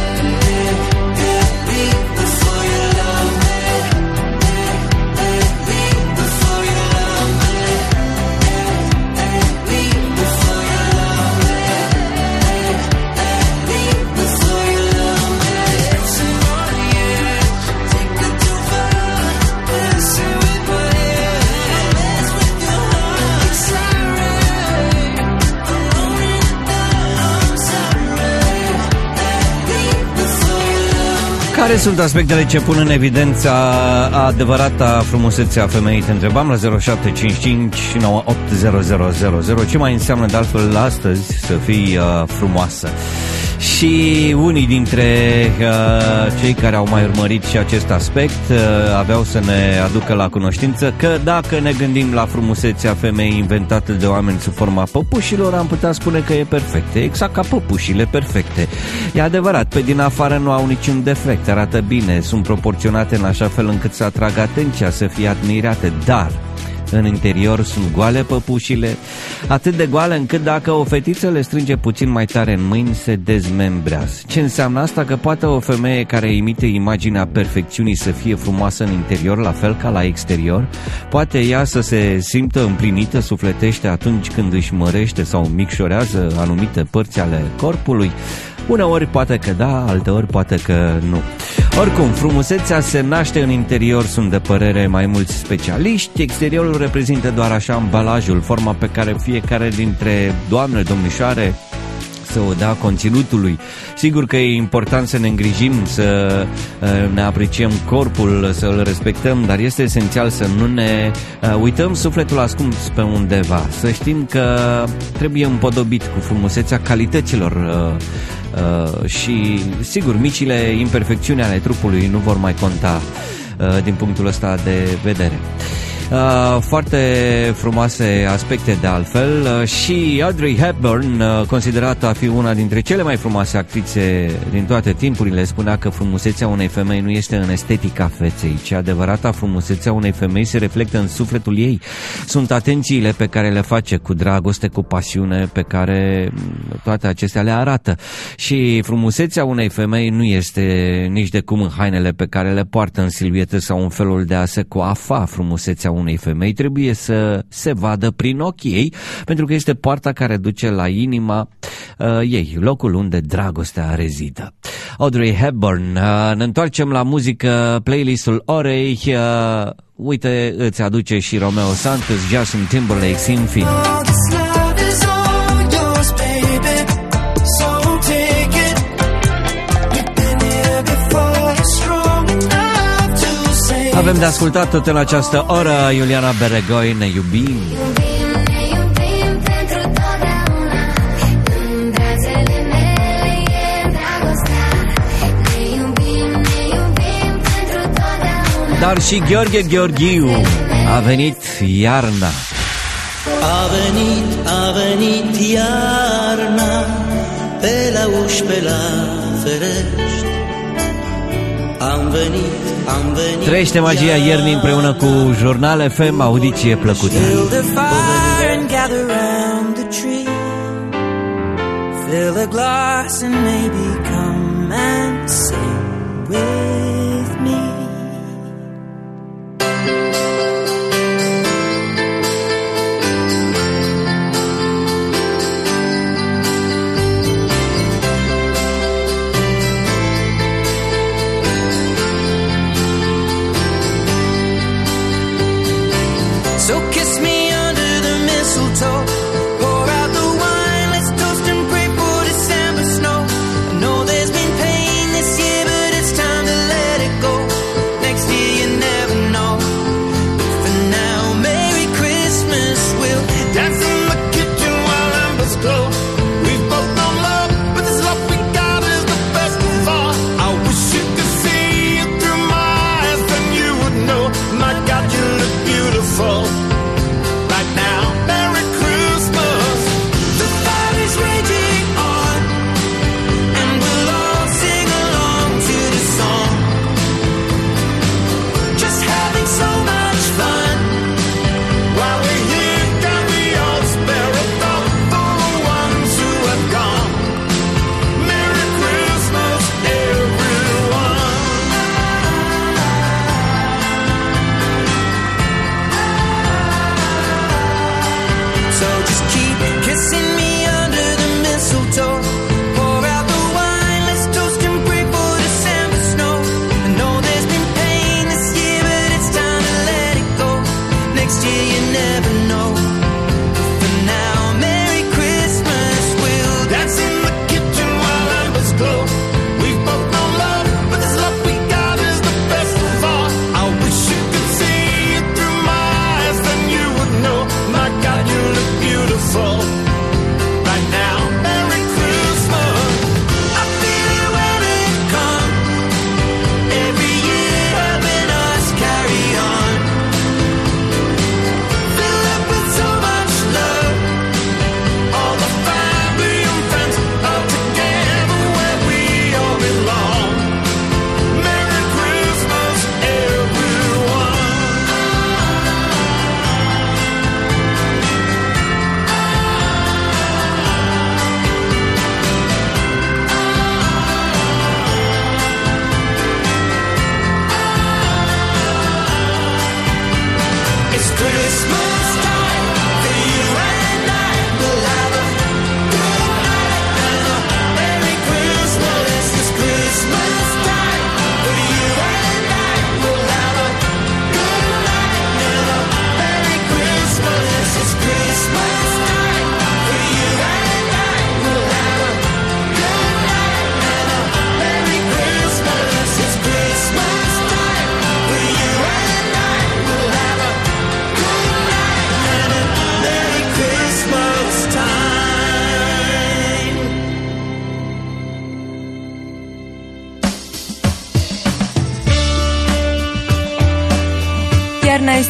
Gotta leave before you love me. Leave before you love me. Leave before you love me. Leave before you love me. Dancing on the edge, take it too far. Dancing with my head, mess with your heart. Sorry, alone in the dark, I'm sorry. Leave before you love me. Care sunt aspectele ce pun în evidență adevărata frumusețe a femeii? Te întrebam la 0755 980000. Ce mai înseamnă de altfel astăzi să fii frumoasă? Și unii dintre cei care au mai urmărit și acest aspect aveau să ne aducă la cunoștință că dacă ne gândim la frumusețea femeii inventată de oameni sub forma păpușilor, am putea spune că e perfectă, exact ca păpușile perfecte. E adevărat, pe din afară nu au niciun defect, arată bine, sunt proporționate în așa fel încât să atragă atenția, să fie admirate, dar în interior sunt goale păpușile, atât de goale încât dacă o fetiță le strânge puțin mai tare în mâini, se dezmembrează. Ce înseamnă asta? Că poate o femeie care imite imaginea perfecțiunii să fie frumoasă în interior, la fel ca la exterior? Poate ea să se simtă împlinită sufletește atunci când își mărește sau micșorează anumite părți ale corpului? Uneori poate că da, alteori poate că nu. Oricum, frumusețea se naște în interior, sunt de părere mai mulți specialiști. Exteriorul reprezintă doar așa ambalajul, forma pe care fiecare dintre doamne, domnișoare să o dea conținutului. Sigur că e important să ne îngrijim, să ne apreciem corpul, să îl respectăm, dar este esențial să nu ne uităm sufletul ascuns pe undeva. Să știm că trebuie împodobit cu frumusețea calităților și, sigur, micile imperfecțiuni ale trupului nu vor mai conta din punctul ăsta de vedere. Foarte frumoase aspecte de altfel și Audrey Hepburn, considerată a fi una dintre cele mai frumoase actrițe din toate timpurile, spunea că frumusețea unei femei nu este în estetica feței, ci adevărata frumusețea unei femei se reflectă în sufletul ei. Sunt atențiile pe care le face cu dragoste, cu pasiune, pe care toate acestea le arată. Și frumusețea unei femei nu este nici de cum în hainele pe care le poartă, în silhuetă sau în felul de a se coafa. Frumusețea unei femei trebuie să se vadă prin ochii ei, pentru că este poarta care duce la inima ei, locul unde dragostea rezidă. Audrey Hepburn. Ne întoarcem la muzică, playlistul orei. Uite, îți aduce și Romeo Santos, Justin Timberlake, Symphony. Avem de ascultat tot în această oră Iuliana Beregoi, Ne iubim. Dar și Gheorghe Gheorghiu, a venit iarna. A venit iarna, pe la uși, pe la ferești. Am venit. Trăiește magia iernii împreună cu Jurnal FM, audiție plăcută. Fill a glass and maybe come and sing with me. So kiss me under the mistletoe, pour out the wine, let's toast and pray for December snow. I know there's been pain this year, but it's time to let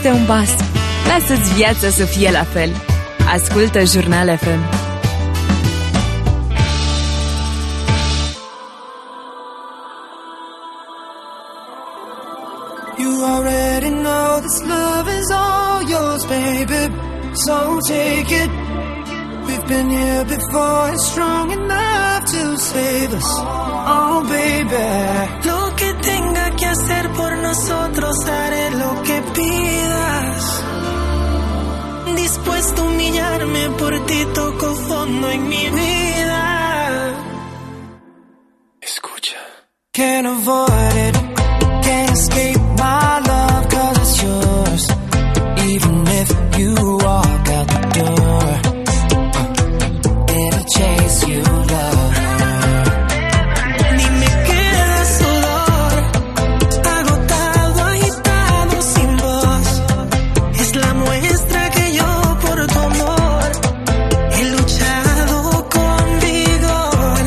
este un bas. Lasă-ți viața să fie la fel. Ascultă Jurnal FM. You already know this love is all yours, baby. So take it. We've been here before, it's strong enough to save us. Oh, baby. Lo que tenga que hacer por nosotros, haré lo que pidas. Dispuesto a humillarme por ti, toco fondo en mi vida. Escucha. Can't avoid it, can't escape my love, 'cause it's yours. Even if you walk out the door, it'll chase you, love. Ni me queda sudor, agotado, agitado, sin voz. Es la muestra que yo por tu amor he luchado con vigor.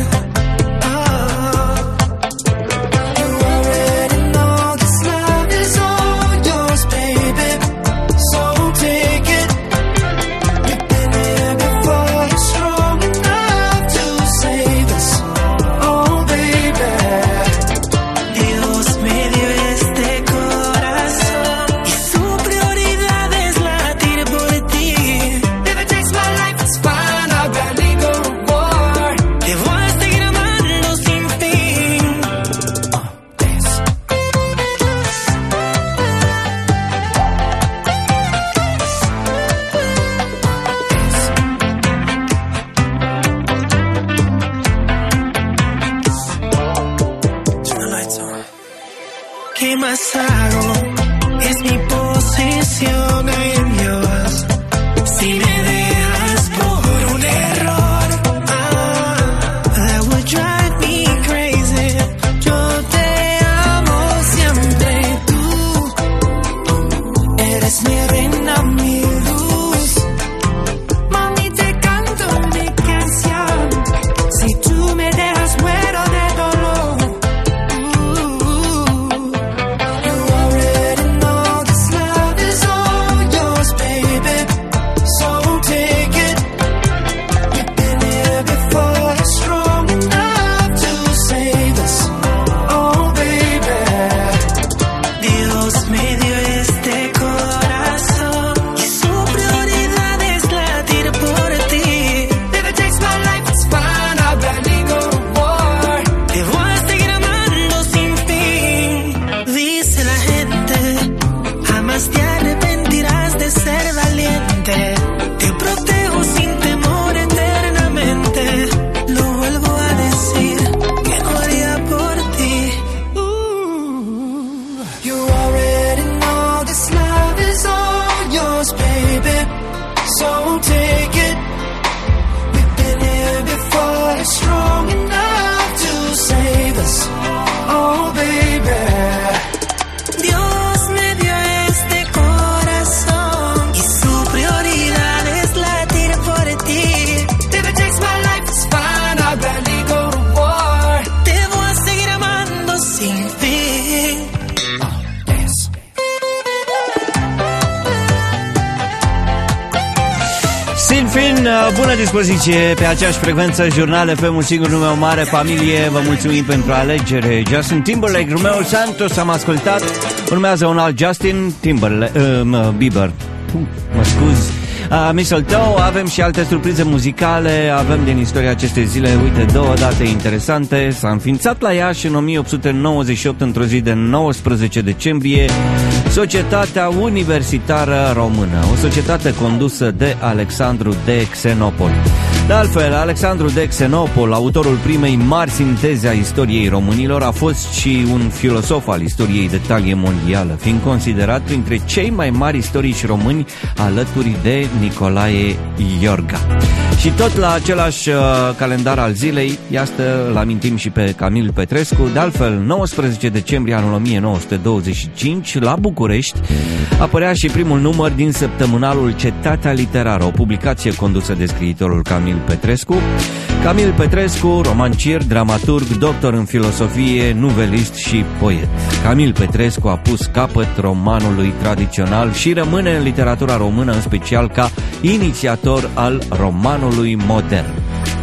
You already know this love is all yours, baby. So take it. We've been here before, you're strong enough to save us. Oh, baby. Dios me dio este corazón y su prioridad es latir por ti. If it takes my life, it's fine, I'll gladly go to war. Te voy a seguir amando sin fin. Dance. Turn the lights on. ¿Qué más hago? Es mi posición, I am yours. Si me dejas por un error, that would drive me crazy. Yo te amo siempre, tú eres mi reina, mi luz. Mami, te canto mi canción. Si tú me dejas, muero de dolor. You already know this love is all yours, baby. So take it. We've been here before, it's strong enough to save us. Oh, baby. Dios me dio este corazón y su prioridad es latir por ti. If it takes my life, it's fine, I'll gladly go to war. Te voy a seguir amando sin fin. Dice la gente, jamás te arrepentirás de ser valiente. Te protejo sin temor eternamente. Lo vuelvo a decir, que no haría por ti. You already know this love is all yours, baby. So take it. We've been here before, it's strong enough to save us. Oh, baby. Dios me dio este corazón y su prioridad es latir por ti. If it takes my life, it's fine, I'll gladly go to war. Te voy a seguir amando sin fin. Dance. Sin fin, bună dispoziție pe aceeași frecvență, Jurnal FM, un singur nume, o mare familie. Vă mulțumim pentru alegere. Justin Timberlake, Romeo Santos am ascultat. Urmează un alt Justin Bieber. Mă scuz. Mistletoe, avem și alte surprize muzicale, avem din istoria acestei zile, uite, două date interesante. S-a înființat la Iași în 1898, într-o zi de 19 decembrie, Societatea Universitară Română, o societate condusă de Alexandru de Xenopol. De altfel, Alexandru de Xenopol, autorul primei mari sinteze a istoriei românilor, a fost și un filosof al istoriei de talie mondială, fiind considerat printre cei mai mari istorici români, alături de Nicolae Iorga. Și tot la același calendar al zilei, iată, îl amintim și pe Camil Petrescu. De altfel, 19 decembrie anul 1925, la București, apărea și primul număr din săptămânalul Cetatea Literară, o publicație condusă de scriitorul Camil Camil Petrescu. Camil Petrescu, romancier, dramaturg, doctor în filosofie, nuvelist și poet. Camil Petrescu a pus capăt romanului tradițional și rămâne în literatura română, în special ca inițiator al romanului modern.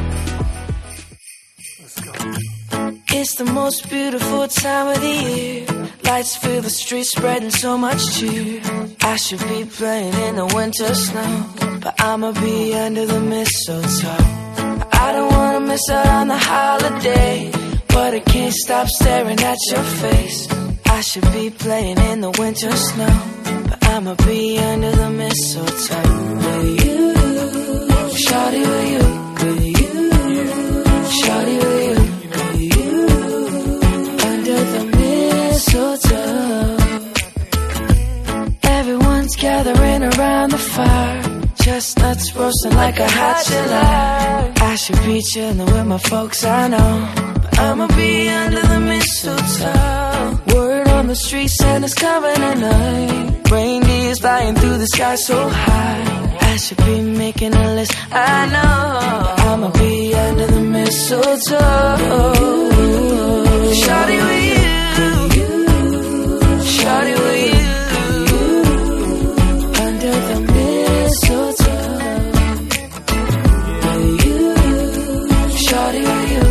It's the most beautiful time of the year. Lights fill the streets, spreading so much cheer. I should be playing in the winter snow, but I'ma be under the mistletoe. I don't wanna miss out on the holiday, but I can't stop staring at your face. I should be playing in the winter snow, but I'ma be under the mistletoe. With you, shawty, with you, with you, shawty, with you. Everyone's gathering around the fire, chestnuts roasting like a hot July. I should be chilling with my folks, I know, but I'ma be under the mistletoe. Word on the street, Santa's coming tonight. Reindeers flying through the sky so high. I should be making a list, I know, but I'ma be under the mistletoe. Shawty with you, shawty with you, under the mistletoe. With you, shawty with you,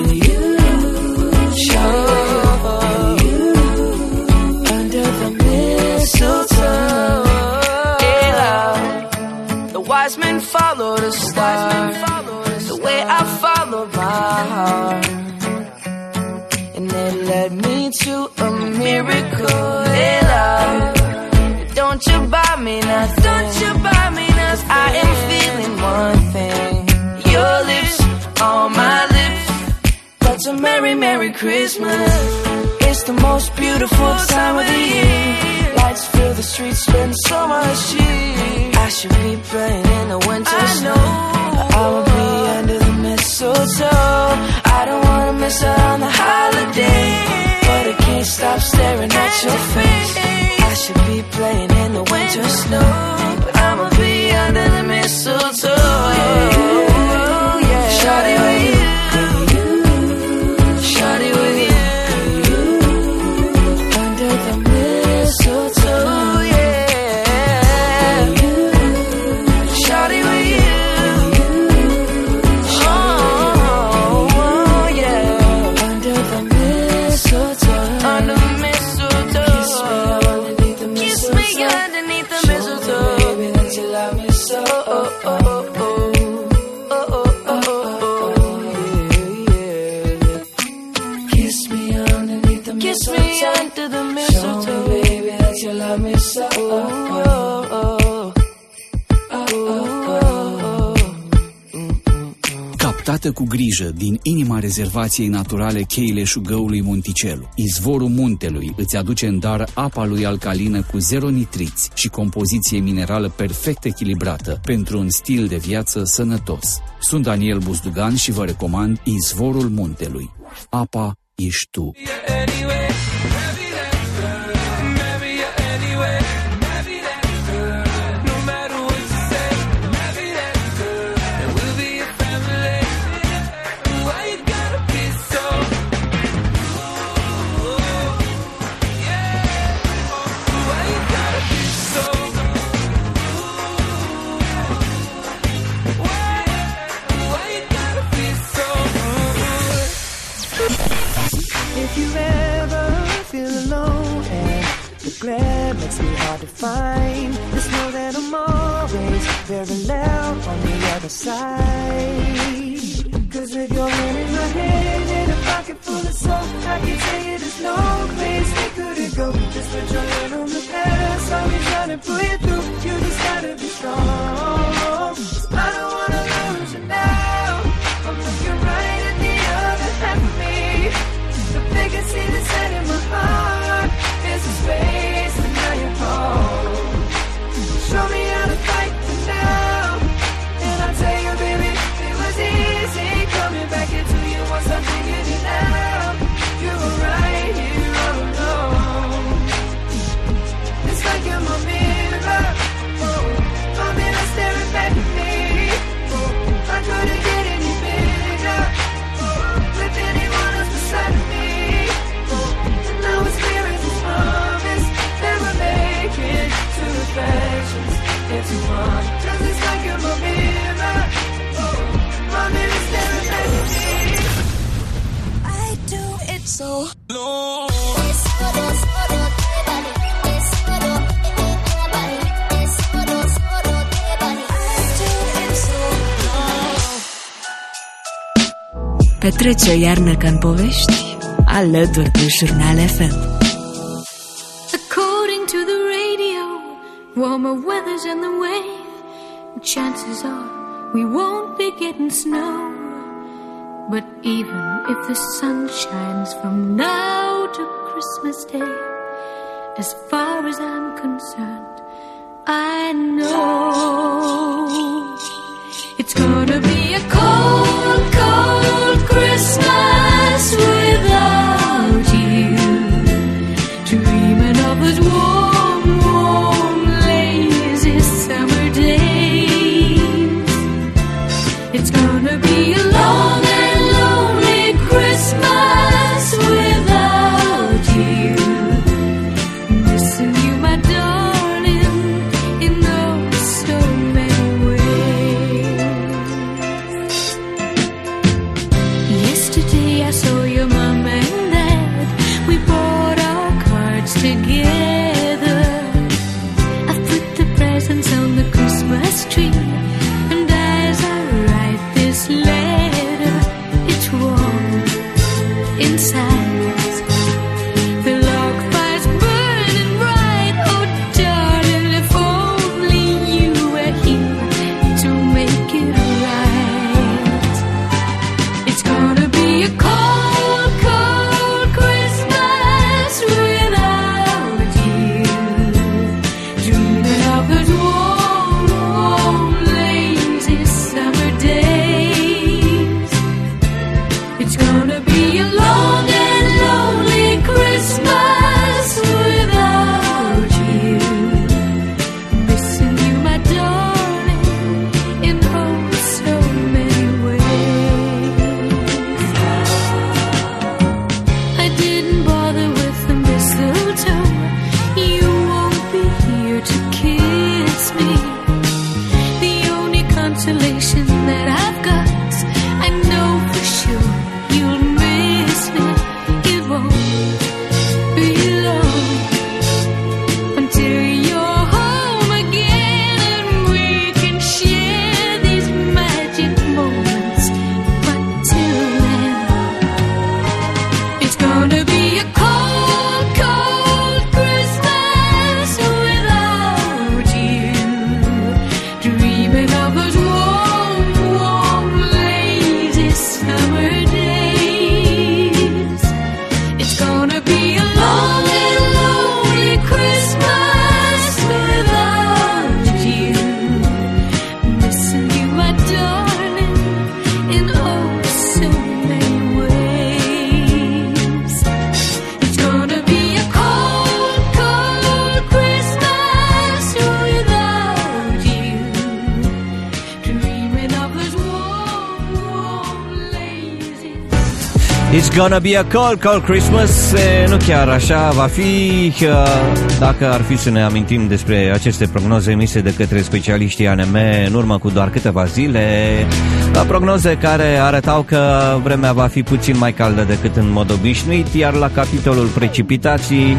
shawty with you, under the mistletoe. Hey love, the wise men follow the star, the way I follow my heart. And it led me to a miracle. Hey love, don't you buy me nothing, don't you buy me nothing. I am feeling one thing, your lips on my lips. That's a merry, merry Christmas. It's the most beautiful time of the year. Lights fill the streets, spend so much cheer. I should be playing in the winter snow, but I will be under the mistletoe. I don't wanna miss out on the holiday, but I can't stop staring at your face. I should be playing in the winter snow, but I'ma be under the mistletoe. Yeah. Shawty with you, shawty with you, under the mistletoe. Yeah. Shawty with you. Captată cu grijă din inima rezervației naturale Cheile Șugăului Monticelu, izvorul muntelui îți aduce în dar apa lui alcalină cu zero nitriți și compoziție minerală perfect echilibrată pentru un stil de viață sănătos. Sunt Daniel Buzdugan și vă recomand izvorul muntelui. Apa ești tu. Glare makes me hard to find. Just know that I'm always very loud on the other side. Cause with your hand in my hand and a pocket full of soap, I can tell you there's no place we couldn't go. Just put your hand on the past, I'll be trying to pull you through. You just gotta be strong. I don't wanna lose you now. I'm looking right at the other half of me. The biggest thing that's set in my heart is a space, and now you're home. Show me how to fight for now, and I'll tell you, baby, it was Petrece o iarnă ca în povești, alături de Jurnal FM. According to the radio, warmer weather's in the way. Chances are we won't be getting snow. But even if the sun shines from now to Christmas Day, as far as I'm concerned, I know it's gonna be a cold, cold Christmas without you. Dreaming of those warm, warm, lazy summer days. It's gonna be a long and lonely Christmas without you. Missing you, my darling, in oh so many ways. Yesterday I saw your mom and dad. We bought our cards together. I put the presents on the Christmas tree, and as I write this letter, it's warm inside. The log fire's burning bright. Oh, darling, if only you were here to make it right. It's gonna be a cold, cold Christmas without you. Dreaming of those warm, warm, lazy summer days. It's gonna be a long and lonely Christmas without you. Missing you, my darling, in oh so many ways. I didn't bother with the mistletoe. You won't be here to kiss me. The only consolation that I've got, I know for sure you'll miss me. It won't be long until you're home again, and we can share these magic moments. But till then, it's gonna be a cold, cold Christmas without you. Dreaming of those warm, warm, lazy summer days. It's gonna be a long and lonely Christmas without you. Missing you, my darling, in oh so many ways. It's gonna be a cold, cold Christmas without you. Dreaming of those warm, warm, lazy. It's gonna be a cold, cold Christmas. Nu chiar așa va fi. Dacă ar fi să ne amintim despre aceste prognoze emise de către specialiștii ANM în urmă cu doar câteva zile, prognoze care arătau că vremea va fi puțin mai caldă decât în mod obișnuit, iar la capitolul precipitații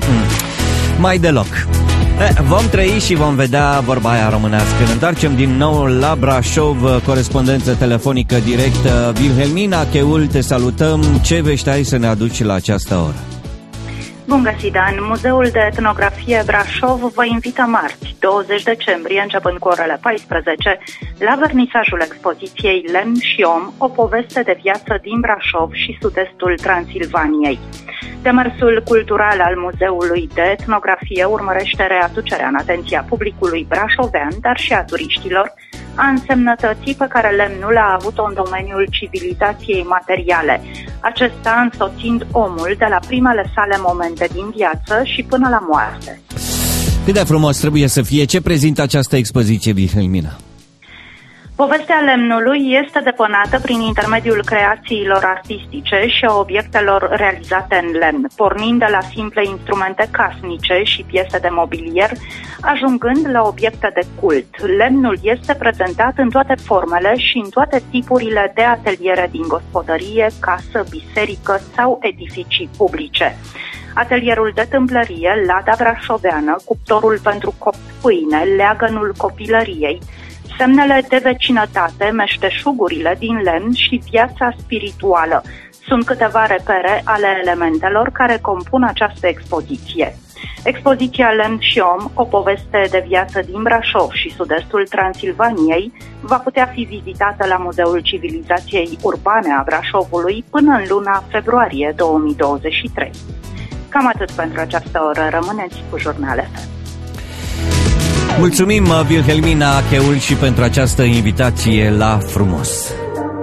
mai deloc. Vom trăi și vom vedea, vorba aia românească. Ne întoarcem din nou la Brașov, corespondență telefonică directă. Wilhelmina Cheul, te salutăm. Ce vești ai să ne aduci la această oră? Bun găsit, Dan! Muzeul de Etnografie Brașov vă invită marți, 20 decembrie, începând cu orele 14, la vernisajul expoziției Lemn și Om, o poveste de viață din Brașov și sud-estul Transilvaniei. Demersul cultural al Muzeului de Etnografie urmărește readucerea în atenția publicului brașovean, dar și a turiștilor, a însemnătății pe care lemnul a avut-o în domeniul civilizației materiale, acesta însoțind omul de la primele sale momente din viață și până la moarte. Cât de frumos trebuie să fie! Ce prezintă această expoziție, Wilhelmina? Povestea lemnului este depănată prin intermediul creațiilor artistice și a obiectelor realizate în lemn, pornind de la simple instrumente casnice și piese de mobilier, ajungând la obiecte de cult. Lemnul este prezentat în toate formele și în toate tipurile de ateliere din gospodărie, casă, biserică sau edificii publice. Atelierul de tâmplărie, lada brașoveană, cuptorul pentru copt pâine, leagănul copilăriei, semnele de vecinătate, meșteșugurile din lemn și viața spirituală sunt câteva repere ale elementelor care compun această expoziție. Expoziția Lemn și Om, o poveste de viață din Brașov și sud-estul Transilvaniei, va putea fi vizitată la Muzeul Civilizației Urbane a Brașovului până în luna februarie 2023. Cam atât pentru această oră. Rămâneți cu Jurnal FM. Mulțumim, Wilhelmina Cheul, și pentru această invitație la Frumos.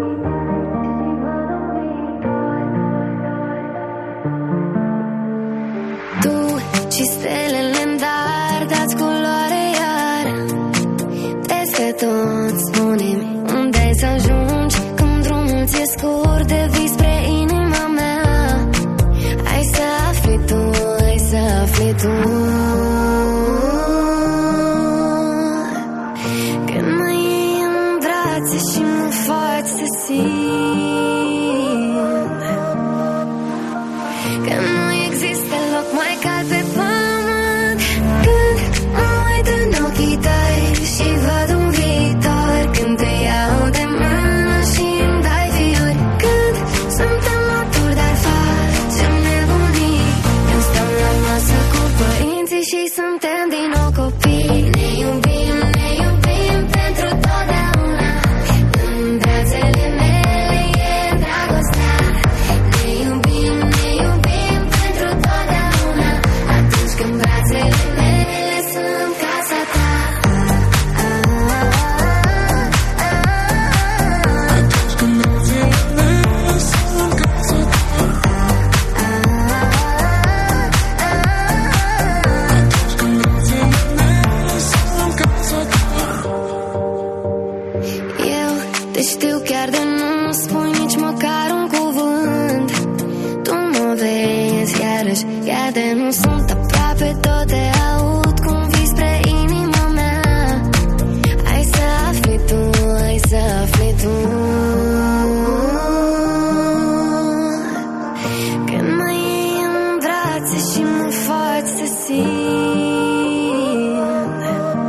Tu și stelele-mi dar, dați culoare iar. Peste tot spune-mi unde ai să ajungi când drumul ți-e scurt de vii spre inima mea. Hai să afli tu, hai să afli tu. Când mă iei în brațe și mă faci să simt că nu există loc mai cald pe pământ. Când mă uit în ochii tăi și văd un viitor, când te iau de mână și îmi dai fiori, când suntem maturi dar facem nebunii, când stăm la masă cu părinții și suntem din nou copii. Ne iubim pentru totdeauna, în brațele mele e dragostea. Ne iubim pentru totdeauna, atunci când brațele mele sunt casa ta. Atunci când brațele mele sunt casa ta. Atunci când brațele mele sunt casa ta. Eu te știu chiar de nu spui nici măcar un cuvânt. Tu mă vezi iarăși, chiar de nu sunt aproape, tot te aud cum vii spre inima mea. Hai să afli tu, hai să afli tu. Când mă iei în brațe și mă faci să simt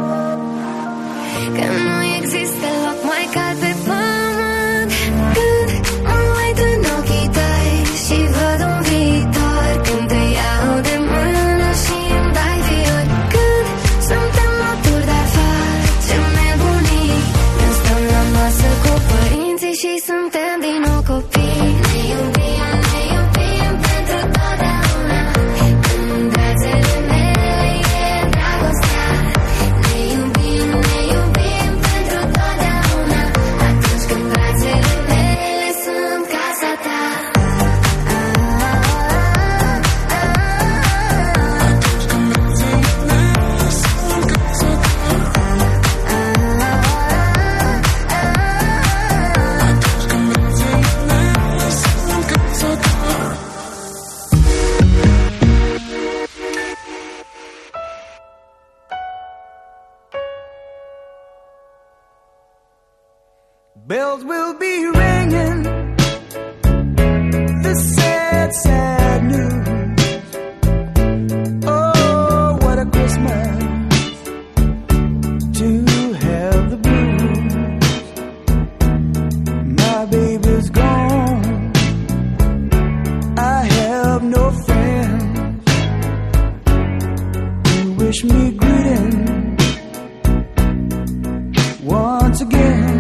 că nu există loc mai cald pe pământ. Când mă uit în ochii tăi și văd un viitor, când te iau de mână și îmi dai fiori, când suntem maturi dar facem nebunii, când stăm la masă cu părinții și suntem din nou copii. Ne iubim pentru totdeauna, în brațele mele e dragostea. Ne iubim pentru totdeauna, atunci când brațele mele sunt casa ta. Atunci când brațele mele sunt casa ta. Atunci când brațele mele sunt casa ta. Bells will be ringing, the sad, sad news. Oh, what a Christmas to have the blues. My baby's gone, I have no friends who wish me greetings once again.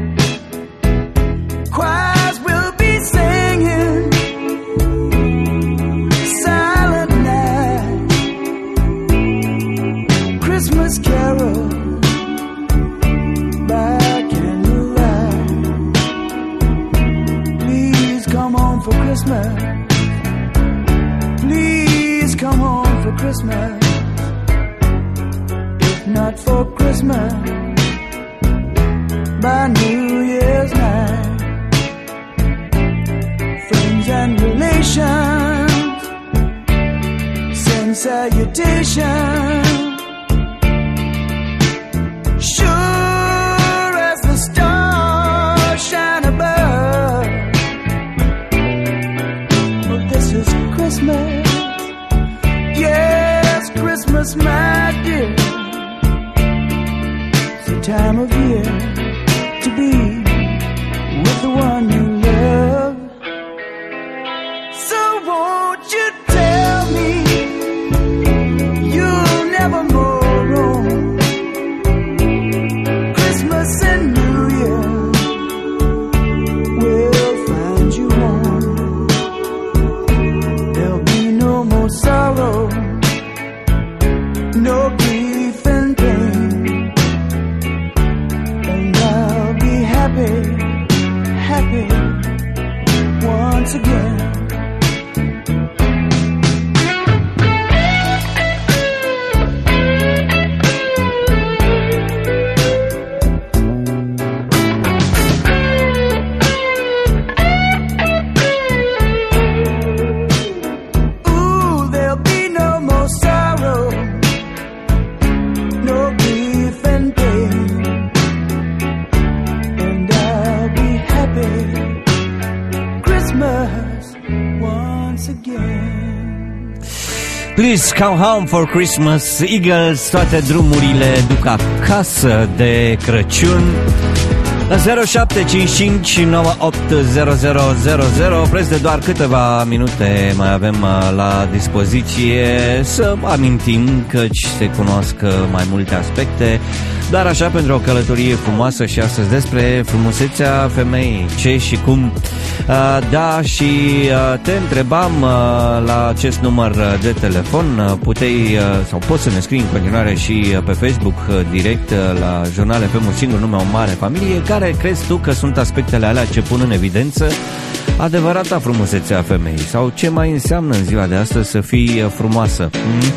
Choirs will be singing Silent Night, Christmas carol by candlelight. Please come home for Christmas. Please come home for Christmas. If not for Christmas, by New Year's night. Friends and relations send salutations. Sure as the stars shine above. Well, this is Christmas. Yes, Christmas, my dear. It's the time of year again. Please come home for Christmas. Eagles, toate drumurile duc acasă de Crăciun. La 0755 980000. Preț de doar câteva minute mai avem la dispoziție să amintim căci se cunosc mai multe aspecte, dar așa pentru o călătorie frumoasă și astăzi despre frumusețea femeii, ce și cum. Da, și te întrebam la acest număr de telefon, puteai sau poți să ne scrii în continuare și pe Facebook direct la Jurnal FM, un singur nume, o mare familie. Care crezi tu că sunt aspectele alea ce pun în evidență adevărata frumusețe a femeii? Sau ce mai înseamnă în ziua de astăzi să fii frumoasă?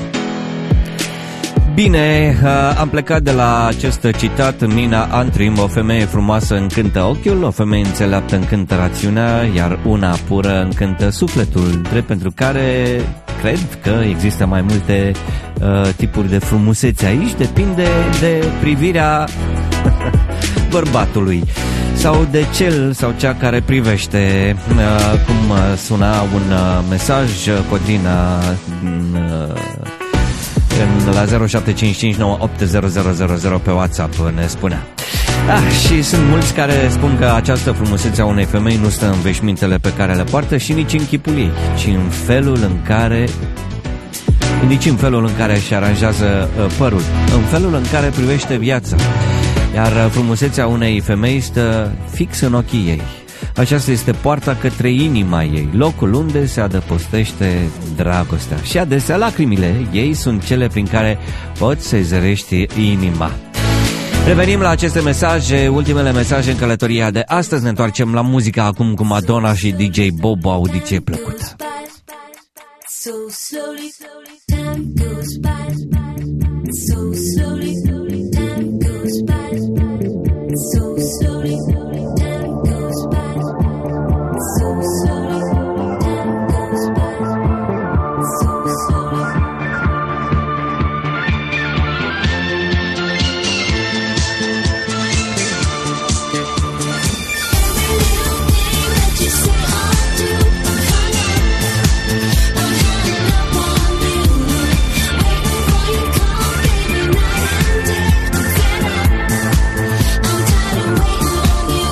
Bine, am plecat de la acest citat Mina Antrim: o femeie frumoasă încântă ochiul, o femeie înțeleaptă încântă rațiunea, iar una pură încântă sufletul, drept pentru care cred că există mai multe tipuri de frumusețe aici, depinde de privirea bărbatului sau de cel sau cea care privește. Cum suna un mesaj, Codrina, la 0755980000 pe WhatsApp ne spunea. Și sunt mulți care spun că această frumusețe a unei femei nu stă în veșmintele pe care le poartă și nici în chipul ei, ci în felul în care își aranjează părul, în felul în care privește viața. Iar frumusețea unei femei stă fix în ochii ei. Aceasta este poarta către inima ei, locul unde se adăpostește dragostea. Și adesea lacrimile ei sunt cele prin care poți să-i zărești inima. Revenim la aceste mesaje, ultimele mesaje în călătoria de astăzi. Ne întoarcem la muzica acum cu Madonna și DJ Bobo. Audiție plăcută. So slowly, time goes by. So slowly, time goes by. So slowly, time goes by. So slowly, time goes by. So slowly. Every little thing that you say or do, I'm hanging up on you. Waiting for you to come, baby, night and day together. I'm tired of waiting on you.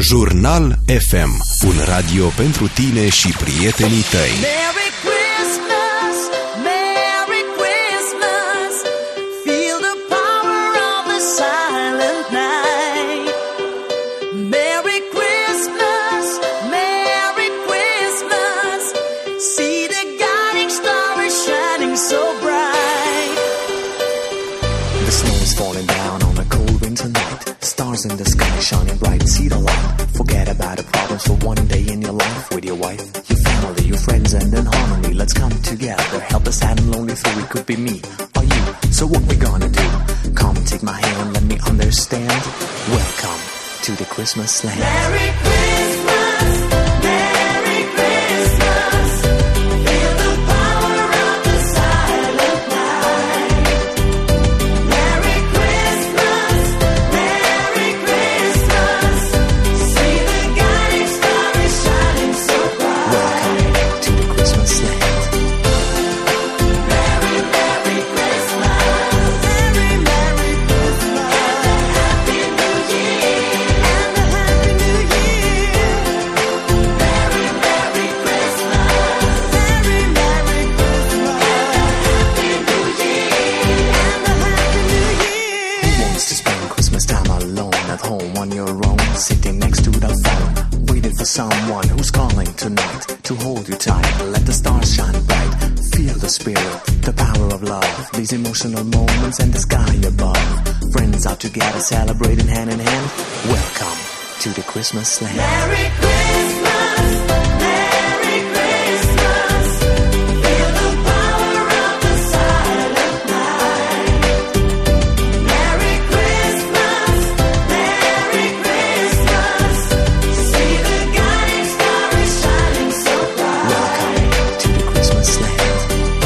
Jurnal FM, un radio pentru tine și prietenii tăi. Merry Christmas, Merry Christmas. Feel the power of the silent night. Merry Christmas, Merry Christmas. See the guiding star is shining so bright. The snow is falling down on a cold winter night. Stars in the sky shining bright, see the light. Forget about the problems for one day in your life. With your wife, your family, your friends, and in harmony. Let's come together, help the sad and lonely through. It could be me or you. So what we gonna do? Come take my hand, let me understand. Welcome to the Christmas land. Merry Christmas, Merry Christmas. Feel the power of the silent night. Merry Christmas, Merry Christmas. See the guiding star is shining so bright. Welcome to the Christmas land. Merry, Merry Christmas. Merry, Merry Christmas. Happy New Year. And a Happy New Year. Merry, Merry Christmas. Merry, Merry Christmas. Happy New Year. And a Happy New Year. Who wants to spend Christmas time alone at home on your own, sitting next to the phone, waiting for someone who's calling tonight to hold you tight? Let the stars shine bright. Feel the spirit, the power of love. These emotional moments and the sky above. Friends out together, celebrating hand in hand. Welcome to the Christmas land. Merry Christmas, Merry Christmas. Feel the power of the silent night. Merry Christmas, Merry Christmas. See the guiding star is shining so bright. Welcome to the Christmas land.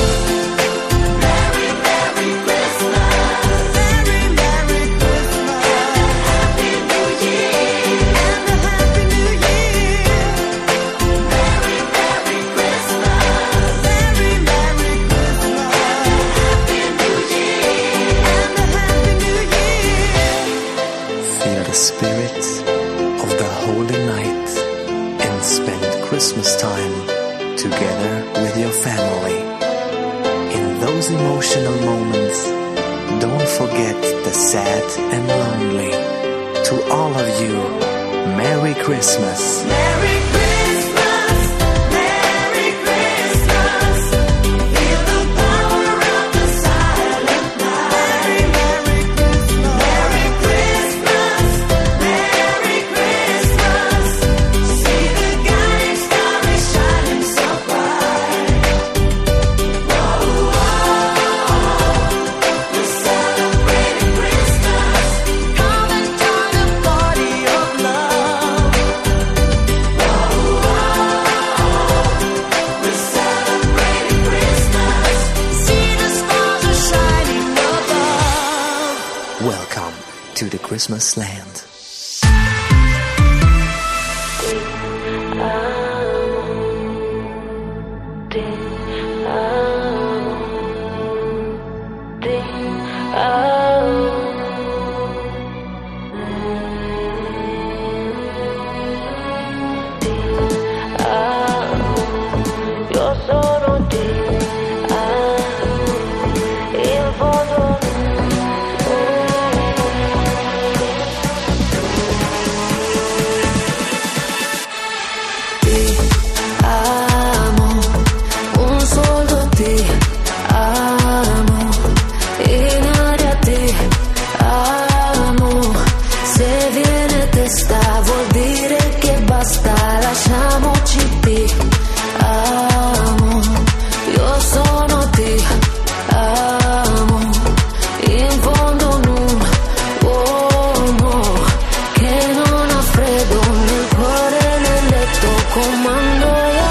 Merry, Merry Christmas. Merry, Merry Christmas. Happy New Year. And a Happy New Year. Merry, Merry Christmas. Merry, Merry Christmas. Happy New Year. And a Happy New Year. Feel the spirit of the holy night and spend Christmas time together with your family. In those emotional moments, don't forget the sad and lonely. To all of you, Merry Christmas. Merry Christmas, Merry Christmas. Feel the power of the silent night. Merry Christmas, Merry Christmas, Merry Christmas. See the guiding star is shining so bright. Whoa, we're celebrating Christmas. Come and join the party of love. We're celebrating Christmas. See the stars are shining above. Welcome to the Christmas land. Io sono te, in fondo ti amo, un solo ti amo, in aria ti amo. Se viene testa vuol dire che basta, lasciamoci ti amo. Io sono ti amo, in fondo un uomo che non ha freddo nel cuore, nel letto comando io.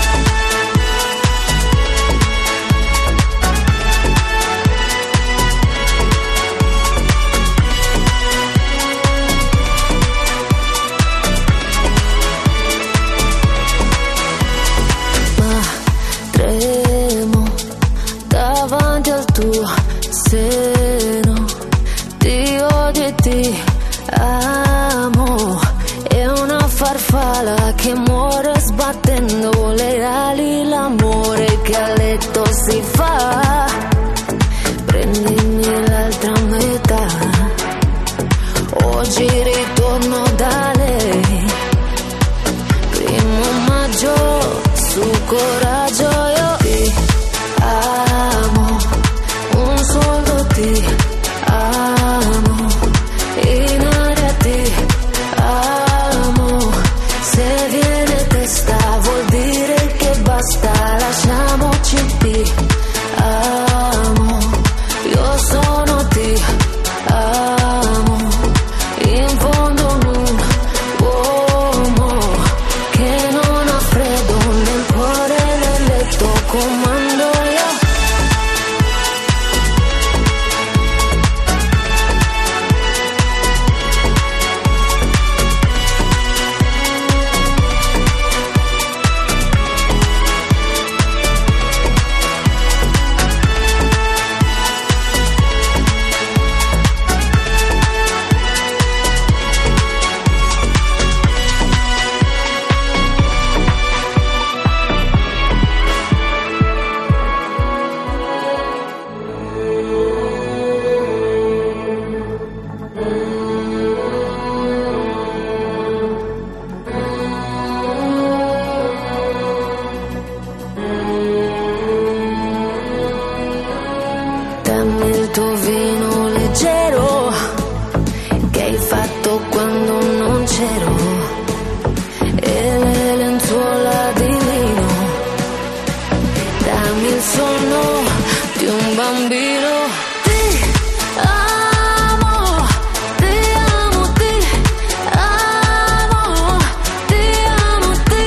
Ma tremo davanti al tuo seno, ti odio e ti amo, è una che a letto si fa, prendimi l'altra metà. Oggi ritorno da lei, 1 maggio, su coraggio io ti amo, un soldo ti amo, in aria ti amo, se viene testa vuol dire che basta, lasciamoci ti amo, io sono ti amo, in fondo un uomo che non ha freddo nel cuore, nel letto comando io. Dammi il tuo vino leggero che hai fatto quando non c'ero, e le lenzuola di lino, dammi il sonno di un bambino. Ti amo, ti amo, ti amo, ti amo, ti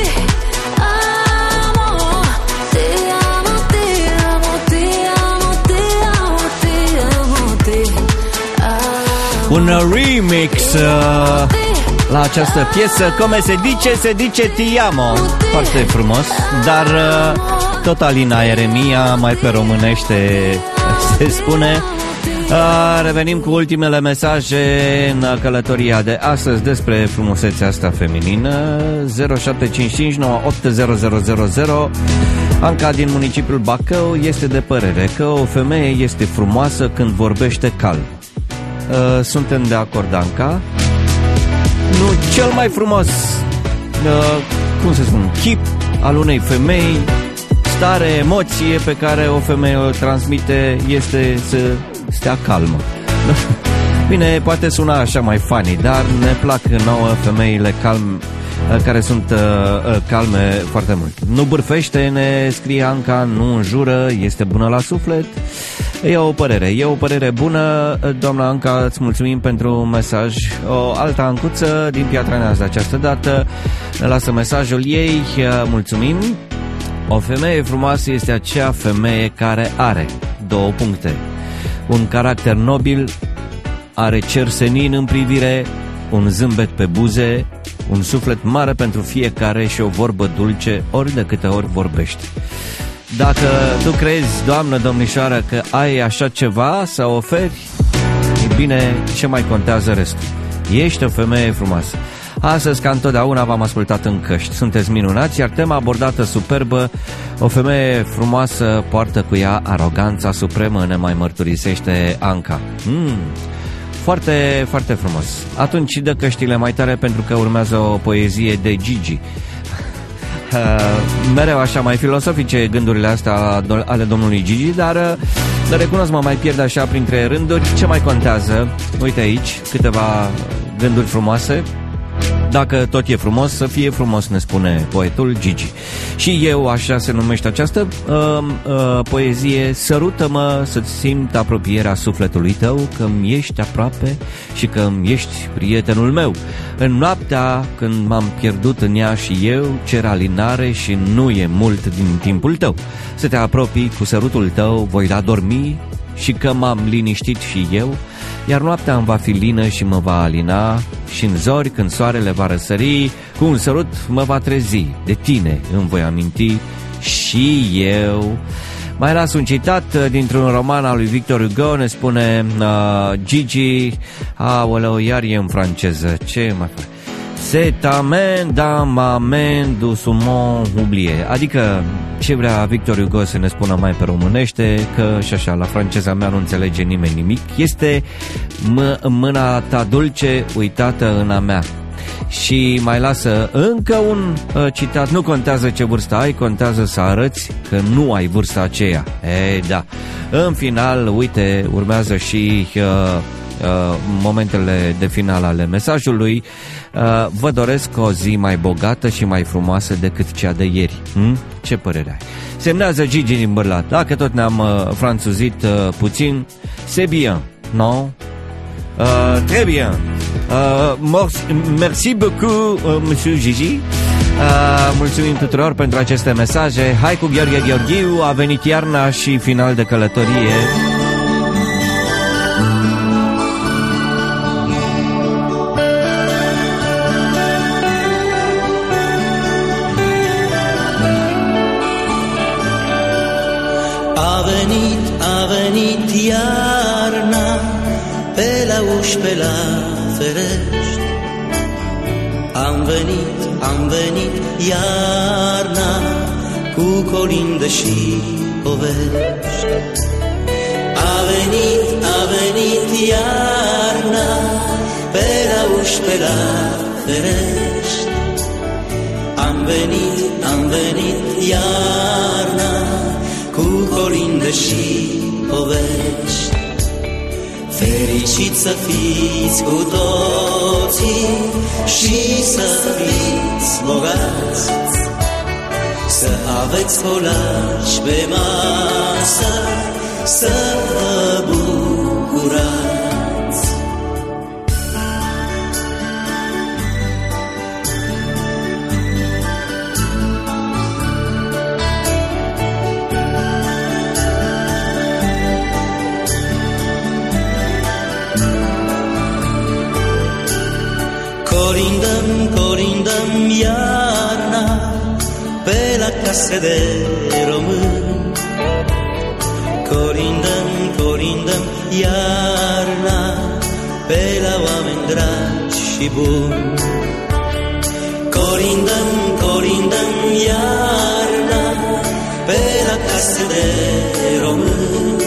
amo, ti amo, ti amo, ti amo, ti amo, ti amo, ti amo. Un remix la această piesă, come se dice ti amo. Foarte frumos, dar tot Alina Eremia, mai pe românește se spune. Revenim cu ultimele mesaje în călătoria de astăzi despre frumusețea asta feminină. 0755 980000. Anca din municipiul Bacău este de părere că o femeie este frumoasă când vorbește calm. Suntem de acord, Anca. Nu, cel mai frumos cum să spun, chip al unei femei, stare, emoție pe care o femeie o transmite este să stea calmă. Bine, poate suna așa mai funny, dar ne plac nouă femeile care sunt calme foarte mult. Nu bârfește, ne scrie Anca, nu înjură, este bună la suflet. E o părere bună. Doamna Anca, îți mulțumim pentru mesaj. O altă Ancuță din Piatra Neamț de această dată ne lasă mesajul ei. Mulțumim. O femeie frumoasă este acea femeie care are 2 puncte: un caracter nobil, are cer senin în privire, un zâmbet pe buze, un suflet mare pentru fiecare și o vorbă dulce ori de câte ori vorbești. Dacă tu crezi, doamnă, domnișoară, că ai așa ceva să oferi, e bine, ce mai contează restul? Ești o femeie frumoasă. Astăzi, ca întotdeauna, v-am ascultat în căști. Sunteți minunați, iar tema abordată superbă, o femeie frumoasă poartă cu ea aroganța supremă, ne mai mărturisește Anca. Foarte, foarte frumos. Atunci dă căștile mai tare, pentru că urmează o poezie de Gigi. Mereu așa mai filosofice gândurile astea ale domnului Gigi, dar recunosc, mă mai pierd așa printre rânduri. Ce mai contează? Uite aici câteva gânduri frumoase. Dacă tot e frumos, să fie frumos, ne spune poetul Gigi. Și eu, așa se numește această poezie: sărută-mă să-ți simt apropierea sufletului tău, că-mi ești aproape și că-mi ești prietenul meu. În noaptea când m-am pierdut în ea și eu cer alinare și nu e mult din timpul tău. Să te apropii cu sărutul tău, voi da dormi și că m-am liniștit și eu, iar noaptea îmi va fi lină și mă va alina, și în zori când soarele va răsări, cu un sărut mă va trezi, de tine îmi voi aminti și eu. Mai las un citat dintr-un roman al lui Victor Hugo, ne spune Gigi, aoleu, iar e în franceză, ce mai fac? C'est amendamentul sumon oublié. Adică ce vrea Victor Hugo să ne spună mai pe românește, că și așa la franceza mea nu înțelege nimeni nimic, este mâna ta dulce uitată în a mea. Și mai lasă încă un citat: nu contează ce vârstă ai, contează să arăți că nu ai vârsta aceea. Ei, da. În final, uite, urmează și momentele de final ale mesajului. Vă doresc o zi mai bogată și mai frumoasă decât cea de ieri. Ce părere ai? Semnează Gigi din Bârlat. Dacă tot ne-am franțuzit puțin, c'est bien, non? Très bien. Merci beaucoup, monsieur Gigi. Mulțumim tuturor pentru aceste mesaje. Hai cu Gheorghe Gheorghiu, a venit iarna și final de călătorie. A venit iarna pe la uși, pe la ferești. Am venit iarna cu colinde și povești. A venit iarna pe la uși, pe la ferești. Am venit iarna cu colinde și povești. Fericiți să fiți cu toții și să fiți bogați, să aveți colaci pe masă, să vă bucurați. Colindăm iarna pe la case de români. Colindăm iarna pe la oameni dragi și buni. Colindăm iarna pe la case de români.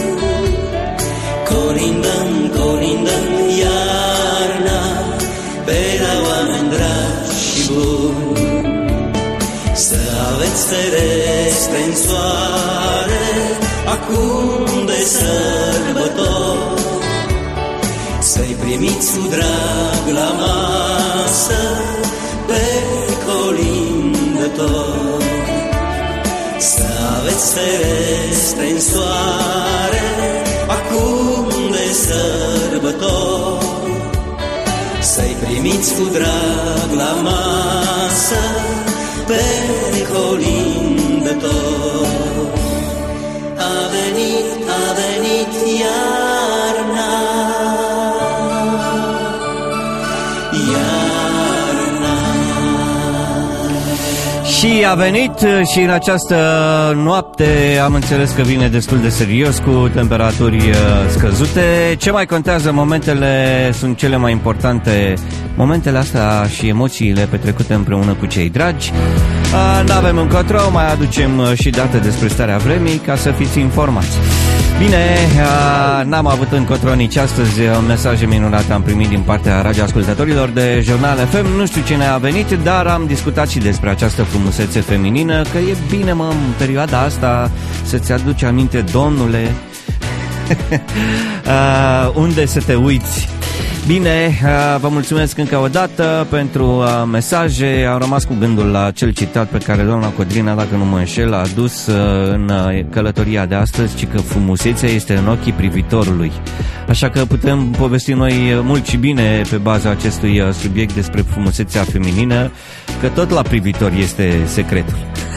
Colindăm iarna pe la oameni dragi și buni. Să aveți ferestre în soare acum de sărbători, să-i primiți cu drag la masă pe colindător. Să aveți ferestre în soare acum de sărbători, să-i primiți cu drag la masă pe colindător. A venit iarna, Și a venit și în această noapte am înțeles că vine destul de serios, cu temperaturi scăzute. Ce mai contează, momentele sunt cele mai importante, momentele astea și emoțiile petrecute împreună cu cei dragi. N-avem încotro, mai aducem și date despre starea vremii ca să fiți informați. Bine, n-am avut încotro nici astăzi. Mesaje minunate am primit din partea radioascultătorilor de Jurnal FM. Nu știu cine a venit, dar am discutat și despre această frumusețe feminină, că e bine, mă, în perioada asta să-ți aduci aminte, domnule, unde să te uiți. Bine, vă mulțumesc încă o dată pentru mesaje. Am rămas cu gândul la acel citat pe care doamna Codrina, dacă nu mă înșel, a adus în călătoria de astăzi, ci că frumusețea este în ochii privitorului. Așa că putem povesti noi mult și bine pe baza acestui subiect despre frumusețea feminină, că tot la privitor este secretul.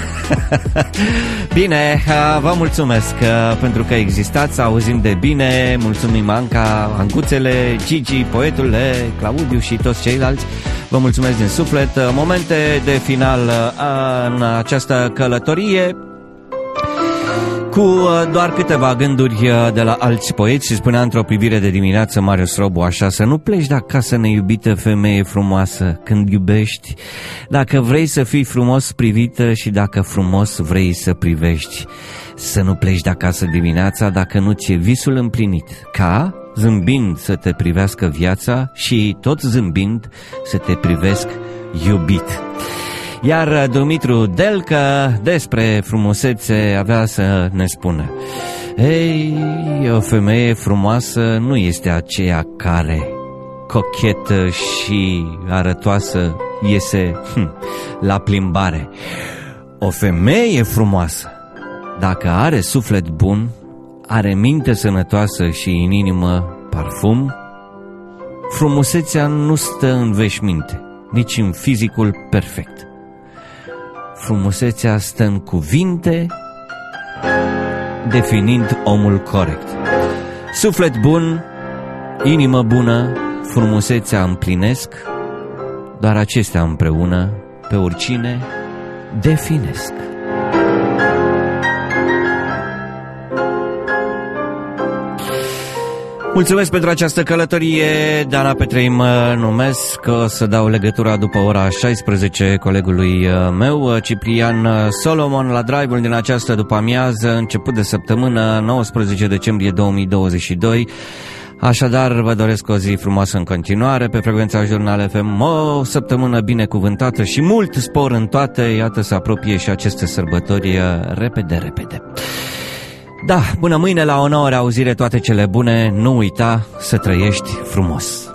Bine, vă mulțumesc pentru că existați, auzim de bine. Mulțumim Anca, Ancuțele, Gigi, poetule, Claudiu și toți ceilalți. Vă mulțumesc din suflet. Momente de final în această călătorie. Cu doar câteva gânduri de la alți poeți și spunea într-o privire de dimineață Marius Robu așa: să nu pleci de acasă, neiubită femeie frumoasă, când iubești, dacă vrei să fii frumos privită și dacă frumos vrei să privești. Să nu pleci de acasă dimineața dacă nu ți-e visul împlinit, ca, zâmbind, să te privească viața și tot zâmbind să te privesc iubit. Iar Dumitru Delcă despre frumusețe avea să ne spună: ei, o femeie frumoasă nu este aceea care, cochetă și arătoasă, iese la plimbare. O femeie frumoasă, dacă are suflet bun, are minte sănătoasă și în inimă parfum, frumusețea nu stă în veșminte, nici în fizicul perfect. Frumusețea stă în cuvinte, definind omul corect. Suflet bun, inimă bună, frumusețea împlinesc, doar acestea împreună pe oricine definesc. Mulțumesc pentru această călătorie. Dana Petrei mă numesc. O să dau legătura după ora 16 colegului meu, Ciprian Solomon, la drive-ul din această după-amiază, început de săptămână, 19 decembrie 2022. Așadar, vă doresc o zi frumoasă în continuare pe frecvența Jurnal FM, o săptămână binecuvântată și mult spor în toate. Iată, se apropie și aceste sărbători repede. Da, până mâine la o nouă reauzire, toate cele bune, nu uita să trăiești frumos.